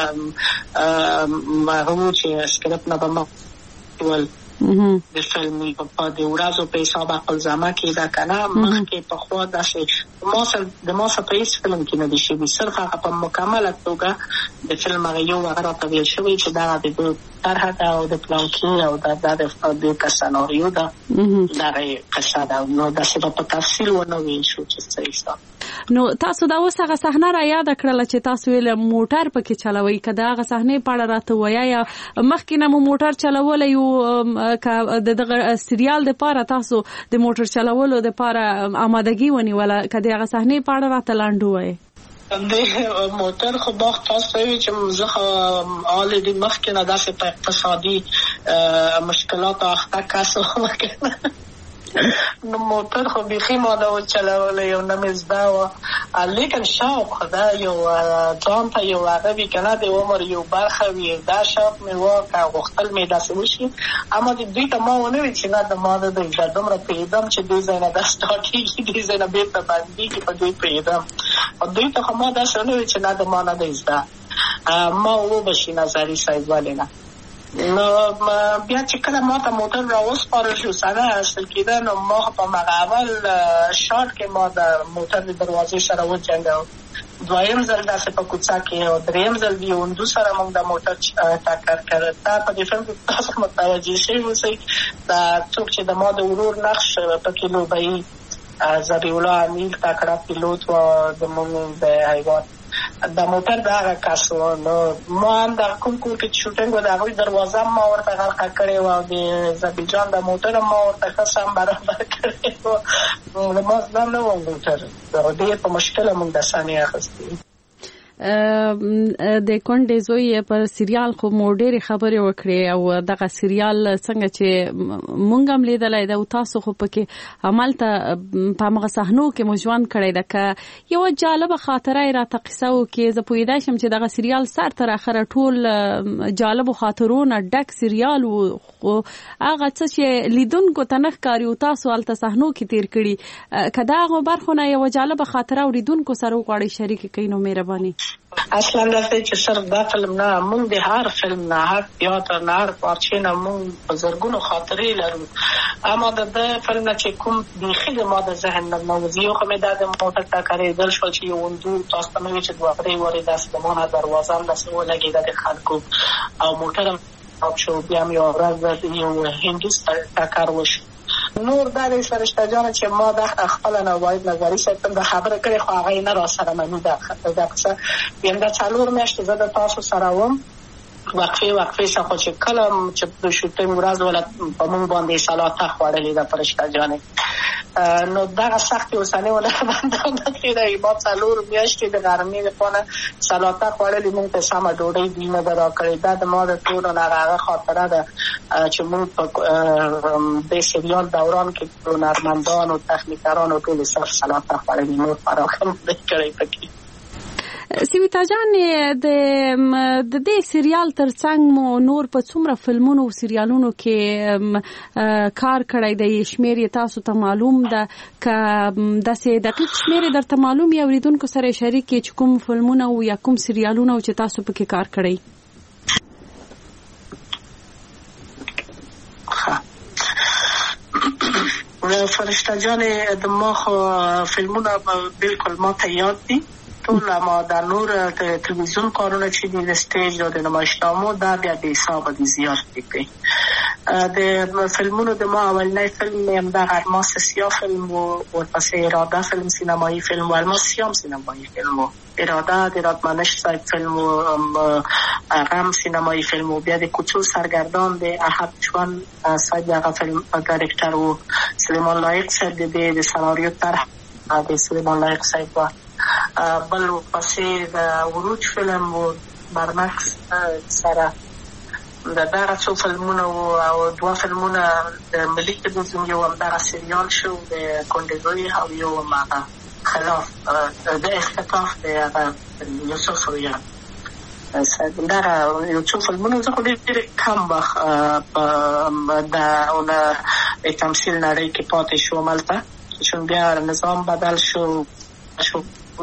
هغه چې سکرپټ نه به ما ول د فلمي په د ورځو په حساب عقلزمه کې دا که نه مخکې پخوا داسې ما سره د ما سره په هېڅ فلم کې نه دي شوي، صرف هغه په مکمله توګه د فلم هغه یو هغه راته ویل شوی چې دغه د ده طرحه ده او د پلانکي او دا د دې که سناریو ده، دغه قصه ده. نو داسې به په تفصیل ونه ویل شو چې څه حساب. نو تاسو دا اوس هغه صحنه را یاده کړله چې تاسو ویل موټر پکې چلوئ، که د هغه صحنې په اړه راته ووایه، یا مخکې نه مو موټر چلولی و که د دغه سریال دپاره تاسو د موټر چلولو دپاره آمادګي ونیوله، که د هغه صحنې په اړه راته لنډ ووایئ. د موټر خو باغ تاسو وی چې زه خو آلریډي مخکې نه داسې په اقتصادي مشکلاتو اخته کس وم کنه، نو موټر خو بیخي ما نه و چلولی، یو نه مې زده وه، لیکن شوق خو دا یو ځان ته یو هغه وي که نه د عمر یو برخه وي، دا شوق مې وه که غوښتل مې داسې وشي. اما دوی ته ما ونه ویل چې نه د ما نه دی، دا دومره پوهېدم چې دې ځای نه دا سټارټېږي، دې ځای نه بېرته بندېږي، په دې پوهېدم. دوی ته خو ما داسې ونه ویل چې نه د ما نه دی زده. ما وبشي نظري صاحب ولې نه، نو بیا چې کله ما ته موټر راوسپارل شو سره اصل کېده نو ما په مغه اول شاټ کې ما د موټر د دروازې سره وجنګاو دویم ځل داسې په کوڅه کې او دریم ځل بیا وندو سره موږ د موټر ټکر کړ تا په دې فلم کې تاسو متوجه شئ اوسئ دا څوک چې د ما د ورور نقش په کې لوبوي ذبیح الله امیل تکړه پیلوټ و د موږ د هیواد د موټر دغه کس و نو ما هم د کوم کور کې شوټینګ و د هغوی دروازه ما ورته غلقه کړې وه او د ذبیح جان د موټر ما ورته ښه سم برابر کړې وه ما زده نه وم موټر ډېر په مشکله موږ د سانې اخیستې د کونډې زوی پر سریال خو مو ډېرې خبرې وکړې او دغه سریال څنګه چې مونږ هم لیدلی ده او تاسو خو پکې همالته په همغه صحنو کې مو ژوند کړی ده که یوه جالبه خاطره یې راته قصه وکړې زه پوهېدی شم چې دغه سریال سر تر اخره ټول جالبو خاطرو نه ډک سریال و خو هغه څه چې لیدونکو ته نه ښکاري او تاسو هلته صحنو کې تېر کړي که د هغو برخو نه یوه جالبه خاطره اورېدونکو سره وغواړئ شریکې کوئ نو مهرباني اصلا دلته چې صرف دا فلم نه موږ د هر فلم نه هر تیاتر نه هر پارچې نه موږ په زرګونو خاطرې لرو اما د ده فلم نه چې کوم بیخي د ما د ذهن نه موضوع یو خو مې دا د موټر ټکرېدل شول چې یو وندو تاسو ته مې ویل چې دوه درې وارې داسې د ما نه دروازه هم داسې ولګېده د خلکو او موټر هم خراب شو بیا هم یوه ورځ یو هندوس ټکر وشو نور دا د فرشته جانه چې ما د خپله نوایب نظري صاحب د خبره کړې خو هغه یې نه راسره مني دا قصه بیا دا څلور میاشتې زه د تاسو سره وم وقفې وقفې څخه چې کله چې د شوټینګ ورځ ولا په موږ باندې سلاته خوړلې ده فرشته جانې نو دغه سختې اوسنۍ ونه باندې کېدی ما څلور میاشتې د غرمې لپاره سلاته خوړلې موږ ته سمه ډوډۍ دوی نه ده راکړې دا د ما د ټولو نه هغه خاطره ده چې موږ په دې سریال دوران کې هنرمندان او تخنیکران او ټولې صرف سلاته خوړلې نور فراخه نه دی کړی پکې سویتا جان د د دې سریال ترڅنګ مو نور په څومره فلمونو او سریالونو کې کار کړی دی شمیر یې تاسو ته معلوم ده که داسې دقیق شمیر یې درته معلوم یا اورېدونکو سره یې شریک کړي چې کوم فلمونه او یا کوم سریالونه او چې تاسو پکې کار کړی فرشته جان د ما خو فلمونه بالکل ما ته یاد دي ټول ما د نور تلویزیون کارونه چې دي د سټیج او د نمایشنامو دا بیا بې حسابه دي زیات دي کوي د فلمونو د ما اولنی فلم مې همدغه الماس سیاه فلم و ورپسې اراده فلم سینمایي فلم و الماس سیاه هم سینمایي فلم و اراده د رادمنش صاحب فلم و غم سینمایي فلم و بیا د کوڅو سرگردان د احد چوان صاحب هغه فلم ډایرکټر و سلیمان لایق صاحب د د سناریو طرح د سلیمان لایق صاحب و بل پسې د وروج فلم و برمکس سره د دغه څو فلمونه او دوه فلمونه د ملي تلویزیون یو همدغه سریال شو د کونډې زوی او یو هم هغه خلاف د اختطاف د هغه یوسف رویان دغه یو څو فلمونه زه خو ډېر کم وخت د تمثیل نړۍ کې پاتې شوم هلته چون بیا نظام بدل شو شو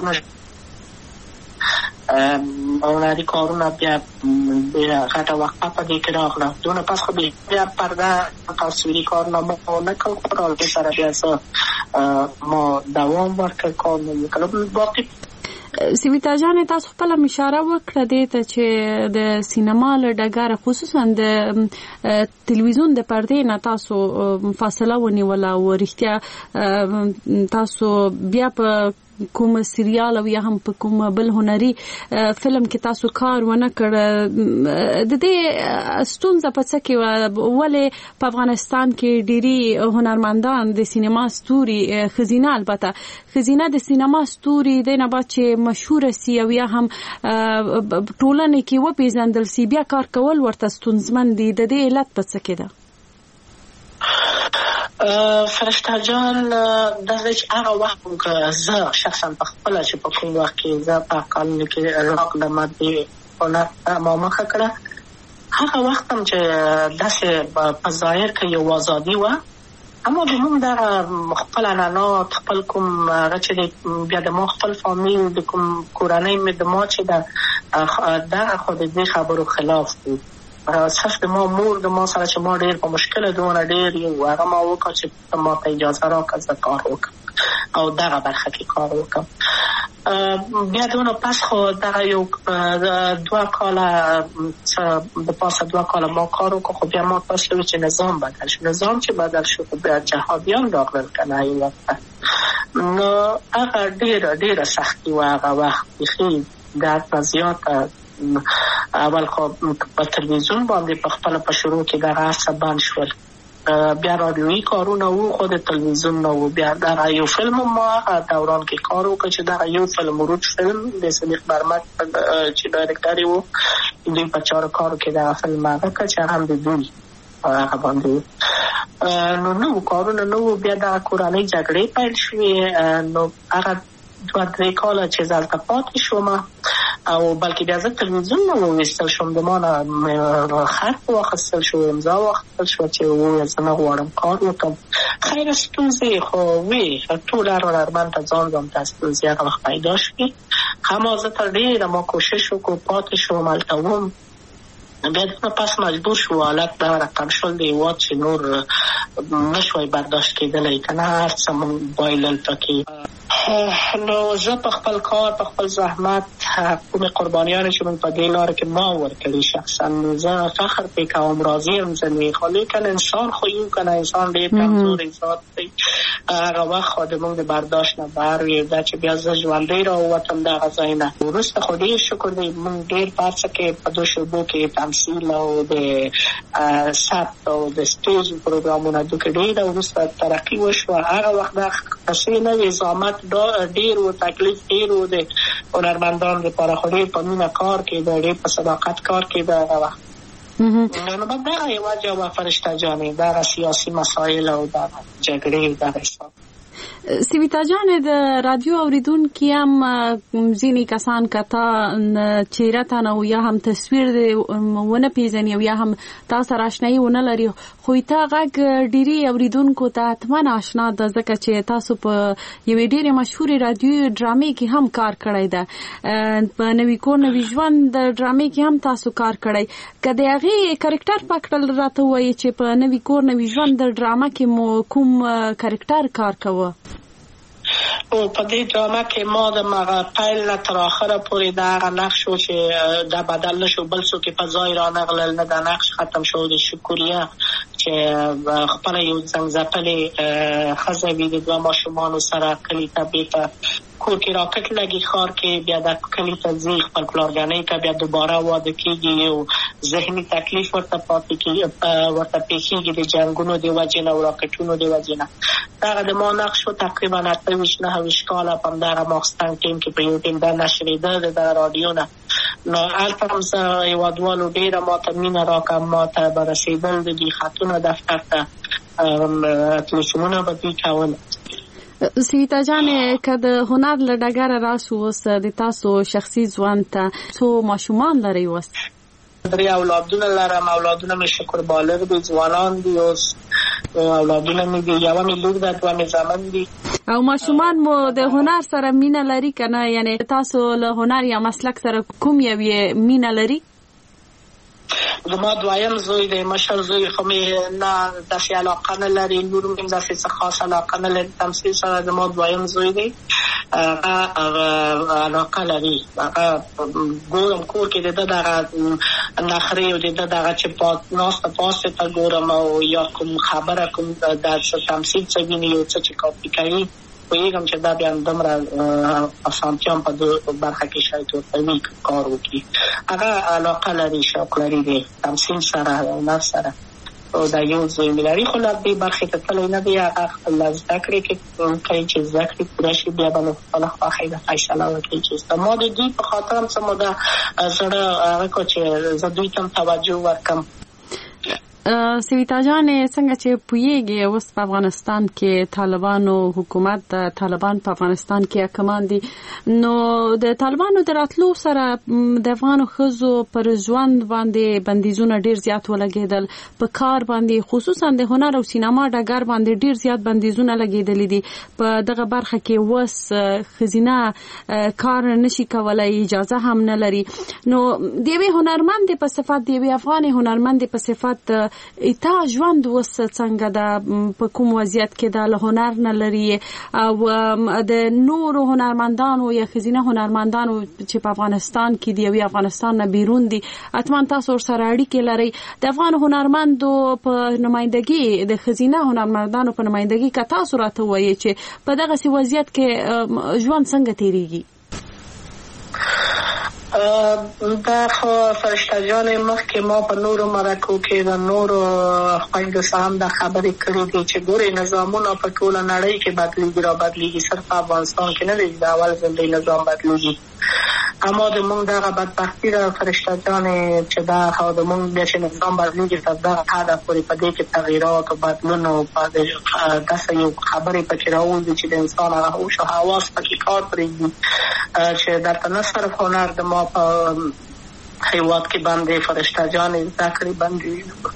هنري کارونه بیا غټه وقفه په دې کې راغله دونه پس خو بیا پرده تصویري کارونه مو نه کوو خو راځي سره بیا ما دوام ورکړ کار مې وکړ باقي سویتا جان تاسو خپل اشاره وکړه دې ته چې د سینما له ډګره خصوصا د تلویزیون د پردې نه تاسو فاصله ونیوله او رښتیا تاسو بیا په کوم سریال او یا هم په کوم بل هنري فلم کې تاسو کار ونه کړ د دې ستونزه په څه کې ولې په افغانستان کې ډېری هنرمندان د سینما ستوري خزینه البته خزینه د سینما ستوري د نه بعد چې مشهور سي او یا هم ټولنه کې وپیژندل سي بیا کار کول ورته ستونزمن دي د دې علت په څه کې ده فرشته جان دا چې هغه وخت که زه شخصا په خپله چې په کوم وخت کې زه په کالونو کې راک د مادي هنر ما مخه کړه هغه وخت هم چې داسې په ظاهر کې یو ازادي وه اما د موږ دغه خپل عنعنات خپل کوم هغه چې بیا د ما خپل فامیل د کوم کورنۍ مې د ما چې دغه خو د دې خبرو خلاف دی صرف د ما مور د ما سره چې ما ډېر په مشکله دونه ډېر یو هغه ما وکړه چې ما ته اجازه راکړه زه کار وکړم او دغه برخه کې کار وکړم. بیا دونه پس خو دغه یو دوه کاله د پاسه دوه کاله ما کار وکړ، خو بیا ما تاسو وی چې نظام بدل شو. نظام چې بدل شو خو بیا جهادیان راغلل کنه یو وخت. نو هغه ډېره ډېره سختي وه هغه وخت، بیخي درد زیاته. اول خو په تلویزیون باندې په خپله په شروع کې دغه هر څه بند شول، بیا رادیویي کارونه وو خو د تلویزیون نه وو. بیا دغه یو فلم ما هغه دوران کې کار وکړ چې دغه یو فلم ورود فلم د صدیق برمک چې ډایرکټر یې و، دوی په چارو کارو کې دغه فلم هغه کړ چې هم د دوی هغه باندې نو نو کارونه نه وو. بیا دغه کورنۍ جګړې پیل شوې، نو هغه دوه درې کاله چې زه هلته پاتې شوم او بلکې بیا زه تلویزیون نه وویستل شوم، د ما نه خط واخیستل شو، امضا واخیستل شوه چې وویل زه نه غواړم کار وکړم. خیر ستونزې خو وي، ټول هر هنرمند ته ځان ځان ته ستونزې هغه وخت پیدا شوې. همه زه تر ډېره ما کوشش وکړو پاتې شوم هلته وم. بیا دونه پس مجبور شو حالت دغه رقم شول د هېواد چې نور نه شوی برداشت کېدلی که نه هر څه مونږ بایلل پکې. نو زه په خپل کار په خپل زحمت کومې قربانیانې چې مونږ په دې لاره کې ما ورکړي شخصا زه فخر پرې کوم، راضي یم ځینې. خو لیکن انسان خو یو که نه انسان ډېر کمزوری ذات دی، هغه وخت خو د مونږ د برداشت نه بهر وي. دا چې بیا زه ژوندی راووتم دغه ځای نه، وروسته خو ډېر شکر دی مونږ ډېر په هر څه کې په دو شعبو کې تمثیل او د ثبت او د سټیج پروګرامونه دوی کې ډېره وروسته ترقي وشوه. هغه وخت دا قصې نه وې، زحمت ډېر و، تکلیف ډېر و د هنرمندانو لپاره، خو ډېر په مینه کار کېده، ډېر په صداقت کار کېده هغه وخت. نو بعد دغه یوه جواب فرشته جانې دغه سیاسي مسایل او دغه جګړې دغه حساب. سویتا جان، د رادیو اوریدونکي هم ځینې کسان کته چهره ته نه یا هم تصویر ونه پیژني او یا هم تا سره آشنایي ونه لري، خو ته غږ ډېرې اوریدونکو ته حتما آشنا ده ځکه چې تاسو په یوې ډېرې مشهورې رادیو ډرامې کې هم کار کړی ده. په نوي کور نوي ژوند ډرامې کې هم تاسو کار کړی. که د هغې کرکټر په کړل راته ووایي چې په نوي کور نوي ژوند ډرامه کې مو کوم کرکټر کار کوه؟ او په دې ډرامه کې ما د مغه پیل نه تر آخره پورې د هغه نقش و چې دا بدل نشو، بل څوک په ځای را نغلل نه، دا نقش ختم شو. د شکریه چې خپله یو زنګ ځپلې ښځه وي د دوه ماشومانو سره کلي ته بیرته کور کې راکټ لګي ښار کې، بیا د کلي ته ځي خپل پلارګنۍ ته، بیا دوباره واده کېږي، یو ذهني تکلیف ورته پاتې کېږي ورته پېښېږي د جنګونو د وجې نه او راکټونو د وجې نه. دغه د ما نقش و تقریبا اته ویشت نهه ویشت کاله په همدغه ماخستن ټیم کې په یو ټیم دا نشرېده د دغه راډیو نه. نو هلته هم زه هېوادوالو ډېره ما ته مینه راکړه، ما ته به رسېدل د دوی خطونه دفتر ته تلیفونونه به دوی کول. سویتا جان، که د هنر له ډګره راسو اوس د تاسو شخصي ژوند ته څو ماشومان لرئ؟ اوس درې اولادونه لرم. اولادونه مې شکر بالغ دي، ځوانان دي. اوس اولادونه مې دي، یوه مې لور ده، دوه مې زامن دي. او ماشومان مو د هنر سره مینه لري که نه؟ یعنی تاسو له هنر یا مسلک سره کوم یوې مینه لري؟ زما دویم زوی دی، مشر زوی خو مې نه داسې علاقه نه لري، لور مې داسې څه خاص علاقه نه لري تمثیل سره. زما دویم زوی دی، هغه علاقه لري. هغه ګورم کور کې د ده دغه نخرې او د ده دغه چې ناسته پاسته ته ګورم او یا کوم خبره کوم د تمثیل څه ویني یو څه چې کاپي کوي، پوهېږم چې دا بیا دومره اسانتیا هم په برخه کې شاید ورته وي کار وکړي. هغه علاقه لري، شوق لري د تمثیل سره هنر سره. او دا یو زوی مې لري، خو له دې برخې ته تللی نه دی. هغه خپل زده کړې کوي چې زده کړې پوره شي، بیا به نو خپله خوښۍ ده فیصله وکړي چې ما د دوی په خاطر هم څه موده زړه هغه کړو چې زه دوی ته هم توجه ورکړم. سویتا جان څنګه چې پویږي اوس په افغانستان کې طالبانو حکومت د طالبان په افغانستان کې حکمان دي نو د طالبانو د راتلو سره د افغانو ښځو پر ژوند باندې بندیزونه ډیر زیات ولګېدل په کار باندې خصوصا د هنر او سینما ډګر باندې ډیر زیات بندیزونه لګېدلې دي په دغه برخه کې وس خزینه کار نشي کولای اجازه هم نه لري نو د یوې هنرمند په صفت د یوې افغاني هنرمند په صفت ایتا ژوند وس څنګه د په کوم وضعیت کې د هنر نه لري او د نورو هنرمندانو یا خزینه هنرمندانو چې په افغانستان کې دی او افغانستان نه بیرون دي اتمن تاسو سره اړیکې لري د افغان هنرمندو په نمائندګي د خزینه هنرمندانو په نمائندګي کې تاسو راته وایي چې په دغه سی وضعیت کې ژوند څنګه تیریږي دا خو فرشته جان مخکې ما په نورو مرکو کې د نورو خویندو سره هم دا خبرې کړې دي چې ګورې نظامونه په ټوله نړۍ کې بدلېږي را بدلېږي صرف افغانستان کې نه دی د اول ځل دی نظام بدلېږي اما د مونږ دغه بدبختي ده فرشته جانې چې دا خو د مونږ بیا چې نظام بدلېږي تر دغه حده پورې په دې کې تغییرات او بدلون او داسې یو خبرې پکې راوځي چې د انسان هغه هوش او حواس پکې کار پرېږدي چې درته نه صرف هنر د ما په هیواد کې باندې فرشته جانې زده کړې باندې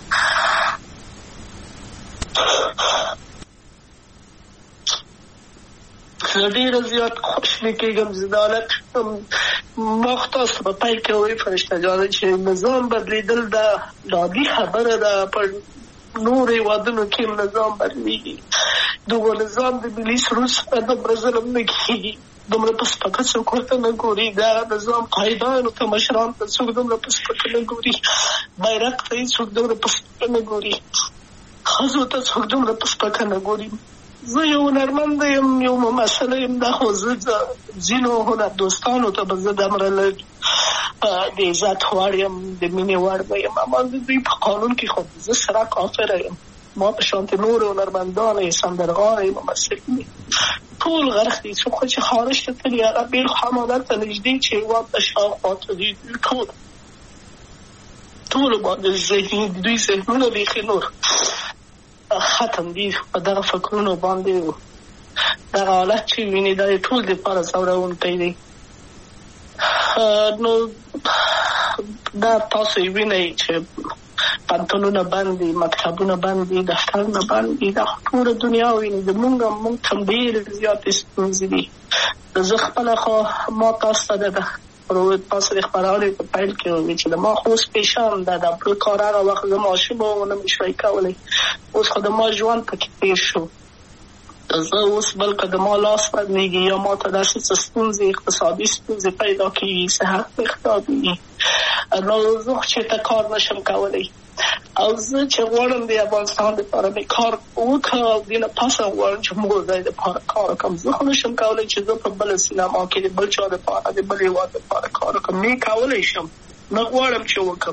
ډېر زیات خوشحالي کېږم زدالت مختص په پای کې وایي فرشته جانې چې نظام بدلېدل دا عادي خبره ده په نور هیوادونو کې نظام بدلېږي دغه نظام د ملي سرود سره دومره ظلم نه کېږي دومره په سپکه څوک ورته نه ګوري دا نظام قایدانو ته مشرانو ته څوک دومره په سپکه نه ګوري بیرغ ته څوک دومره په سپکه نه ګوري ښځو ته څوک دومره په سپکه نه ګوري زه یو هنرمند یم یو ممثله یم دا خو زه ځینو هنر دوستانو ته به زه دومره لږ د عزت وړ یم د مینې وړ به یم اما د دوی په قانون کې خو زه سره کافره یم ما په شانتې نور هنرمندان یې سندرغاړه یې ممثل یې ټول غرق دي څوک خو چې خارج ته تلي هغه بېل حمادت ته نږدې چې هېواد ته شاوخوا ته دي ټول ټولو باندې ذهني دوی ذهنونه بیخي نور ختم دي په دغه فکرونو باندې دغه حالت چې ویني دا یې ټول دپاره ځوروونکی دی نو دا تاسو یې وینئ چې پنتونونه بند دي مکتبونه بند دي دفترونه بند دي دا ټوله دنیا ویني د مونږ مونږ ته ډېرې زیاتې ستونزې دي زه خپله خو ما تاسو ته د تاسو د خپرونې په پیل کې وویل چې د ما خو اوس پیشان ده د بل کار هغه وخت زه ماشومه وم نه مې شوی کولی اوس خو د ما ژوند پکې تېر شو زه اوس بلکې د ما لاس بدلېږي یا ما ته داسې څه ستونزې اقتصادي ستونزې پیدا کېږي صحت مې خرابېږي نو زه خو چېرته کار نشم کولی او زه چې غواړم د افغانستان دپاره مې کار وکړم او دې نه پس هم غواړم چې موږ ځای دپاره کار وکړم زه خو نشم کولی چې زه په بله سینما کې د بل چا دپاره د بل هېواد دپاره کار وکړم نه کولی شم نه غواړم چې وکړم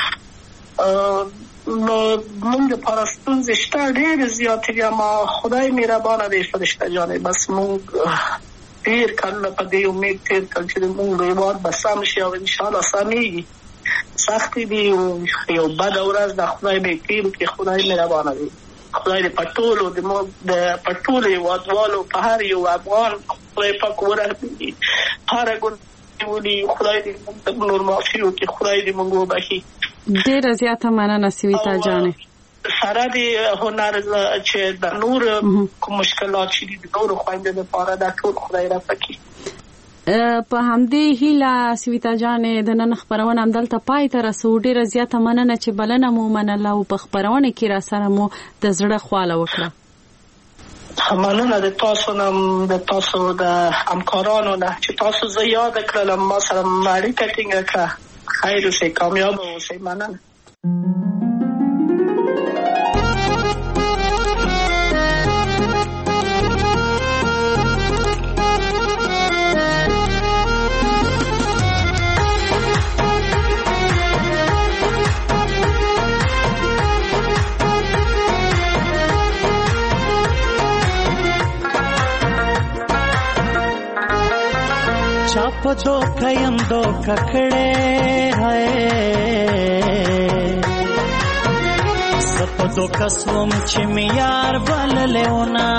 نو موږ دپاره ستونزې شته ډېرې زیاتې دي اما خدای مهربانه دی فرشته جانې بس موږ ډېر کلونه په دې امید تېر کړل چې موږ هېواد به سم شي او انشاءالله سمېږي سختې دي یو بده ورځ د خدای به تېر کړي خدای مهربانه دی خدای دې په ټولو د په ټولو هېوادوالو په هر یو افغان خدای پاک ورحمېږي هره ګناه ولي خدای دې موږ ته نور معافي وکړي خدای دې موږ وبخښي ډېره زیاته مننه سویتا جانې سره د هنر چې د نور کوم مشکلات چې دي د نورو خویندو لپاره دا ټول خدای رفع کړي په همدې هیله سویتا جانې د نن خپرونه همدلته پای ته رسو ډېره زیاته مننه چې بلنه مو ومنله او په خپرونه کې را سره مو د زړه خواله وکړه مننه د تاسو نه د تاسو د همکارانو نه چې تاسو زه یاد کړلم ما سره اړیکه ټینګه کړه خیر اوسئ کامیاب اوسئ مننه चापो जो कयम दो ककड़े है دو کسوم چې می یار بللیونا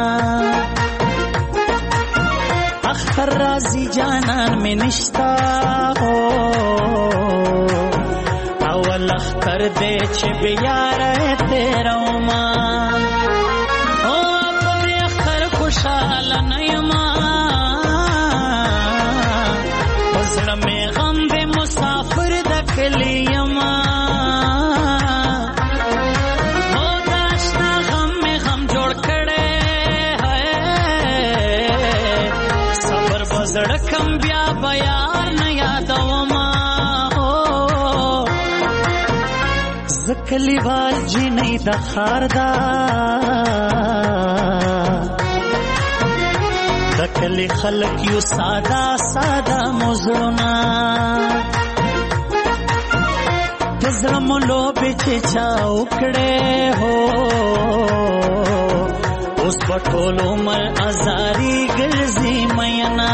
اختر رازی جانان می نشتا اول اختر دے چې بیاره تیرا ما او په اختر خوشاله نیما پسړه می غم دې مسافر د کلیما زړکم بیا بیان نه یادوما زکلی وال جی نه د خاردا دکلی خلق یو ساده ساده مزړونا دزړم لو بچ چا وکړې هو اوس پټول عمر ازاری ګرځي مینا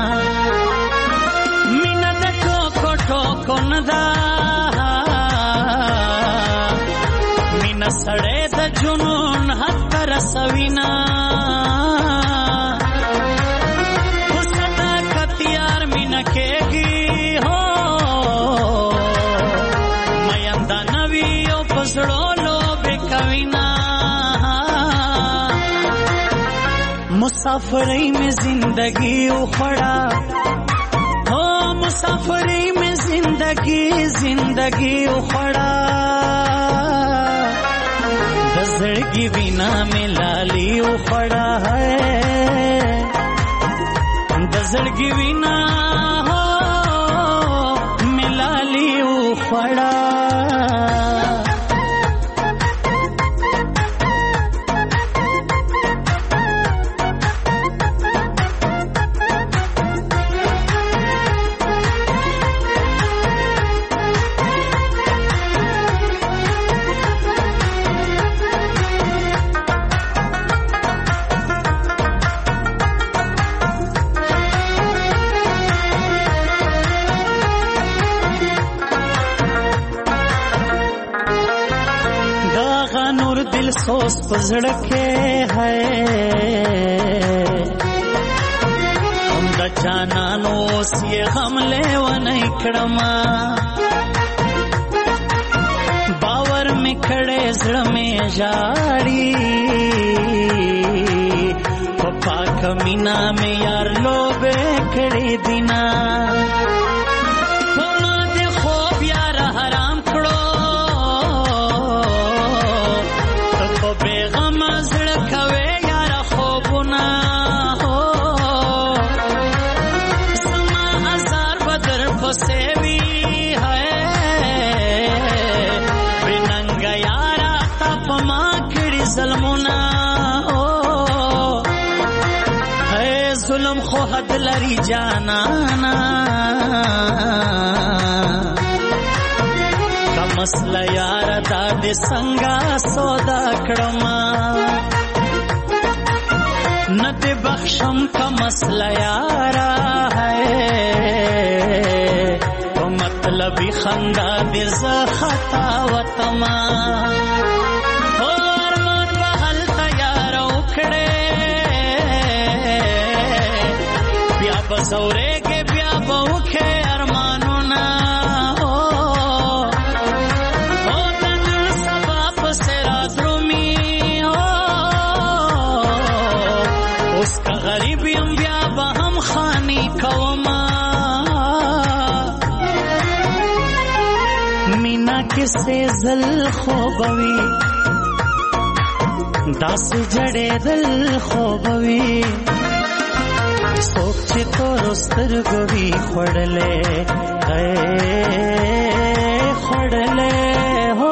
مینا د ټوکو ټوکو ندا مینا سړې د جنون حق رسوینا وسدا کتیار مینا کېږي هو میندا نوی او پسړو لو بکوینا مسافری میں زندگی اخڑا ہو مسافری میں زندگی زندگی اخڑا دزڑگی بنا میں لالی اخڑا ہے دزڑگی بنا ہو میں لالی اخڑا सोच पजड़ के है हम द जानानो सी हमले वनई कडमा बावर में खड़े जड़ में जाड़ी पप्पा कमीना में यार लोबे खड़े दिना खो हद लरी जानाना का मसला यार दाद संगा सौदा कड़मा न ते बख्शम का मसला यारा है तो मतलबी खंदा दिज खता वतमा और मन बहल तैयार उखड़े बसौरे के ब्या बहुखे अरमानों ना हो हो तन सबाब से राद्रुमी हो उसका गरीबी हम ब्या बहम खानी कवमा मीना किसे जल खोबवी दास जड़े दल खोबवी सोच तो रोस्तर गोवी खोड़ले है खोड़ले हो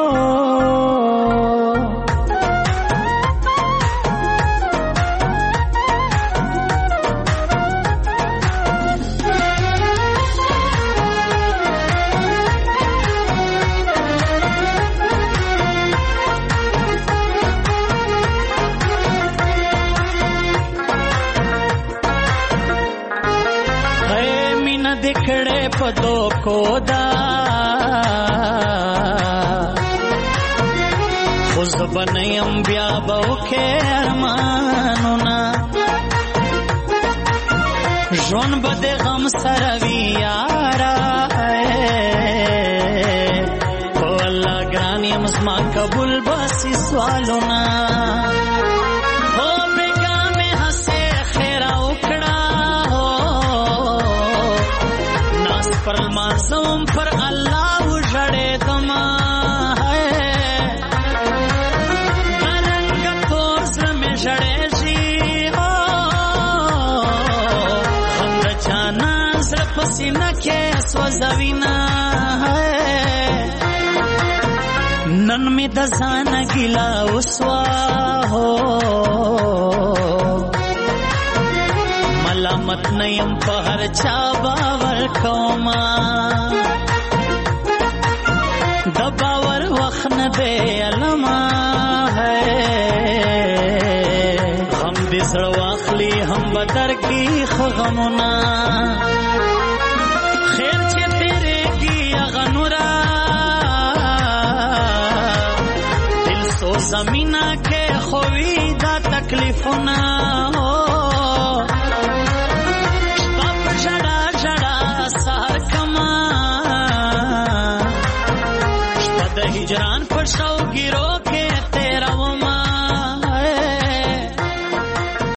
दिखड़े पदो कोदा खुज زبنیم بیا بوکه ارمانونا ژوند به د غم سره وي یاره په الله ګران یم زما قبول باسي سوالونه هو بېګا مې هسې خیره وکړه ناس پر لمانځم پر الله وژړېدمه بدرنګه تور زړه مې ژړېږي غم د جانا زړه په سینه کې سوځوینه نن می د ځان ګیلا وسوا هو ملامت نه يم په هر چا باور کوما د باور وخت نه دی علما ہے غم دې زړه واخلي هم بدر کې غمونه خیر چې تیرے کی غنورا زمینہ کے خوی دا تکلیفنا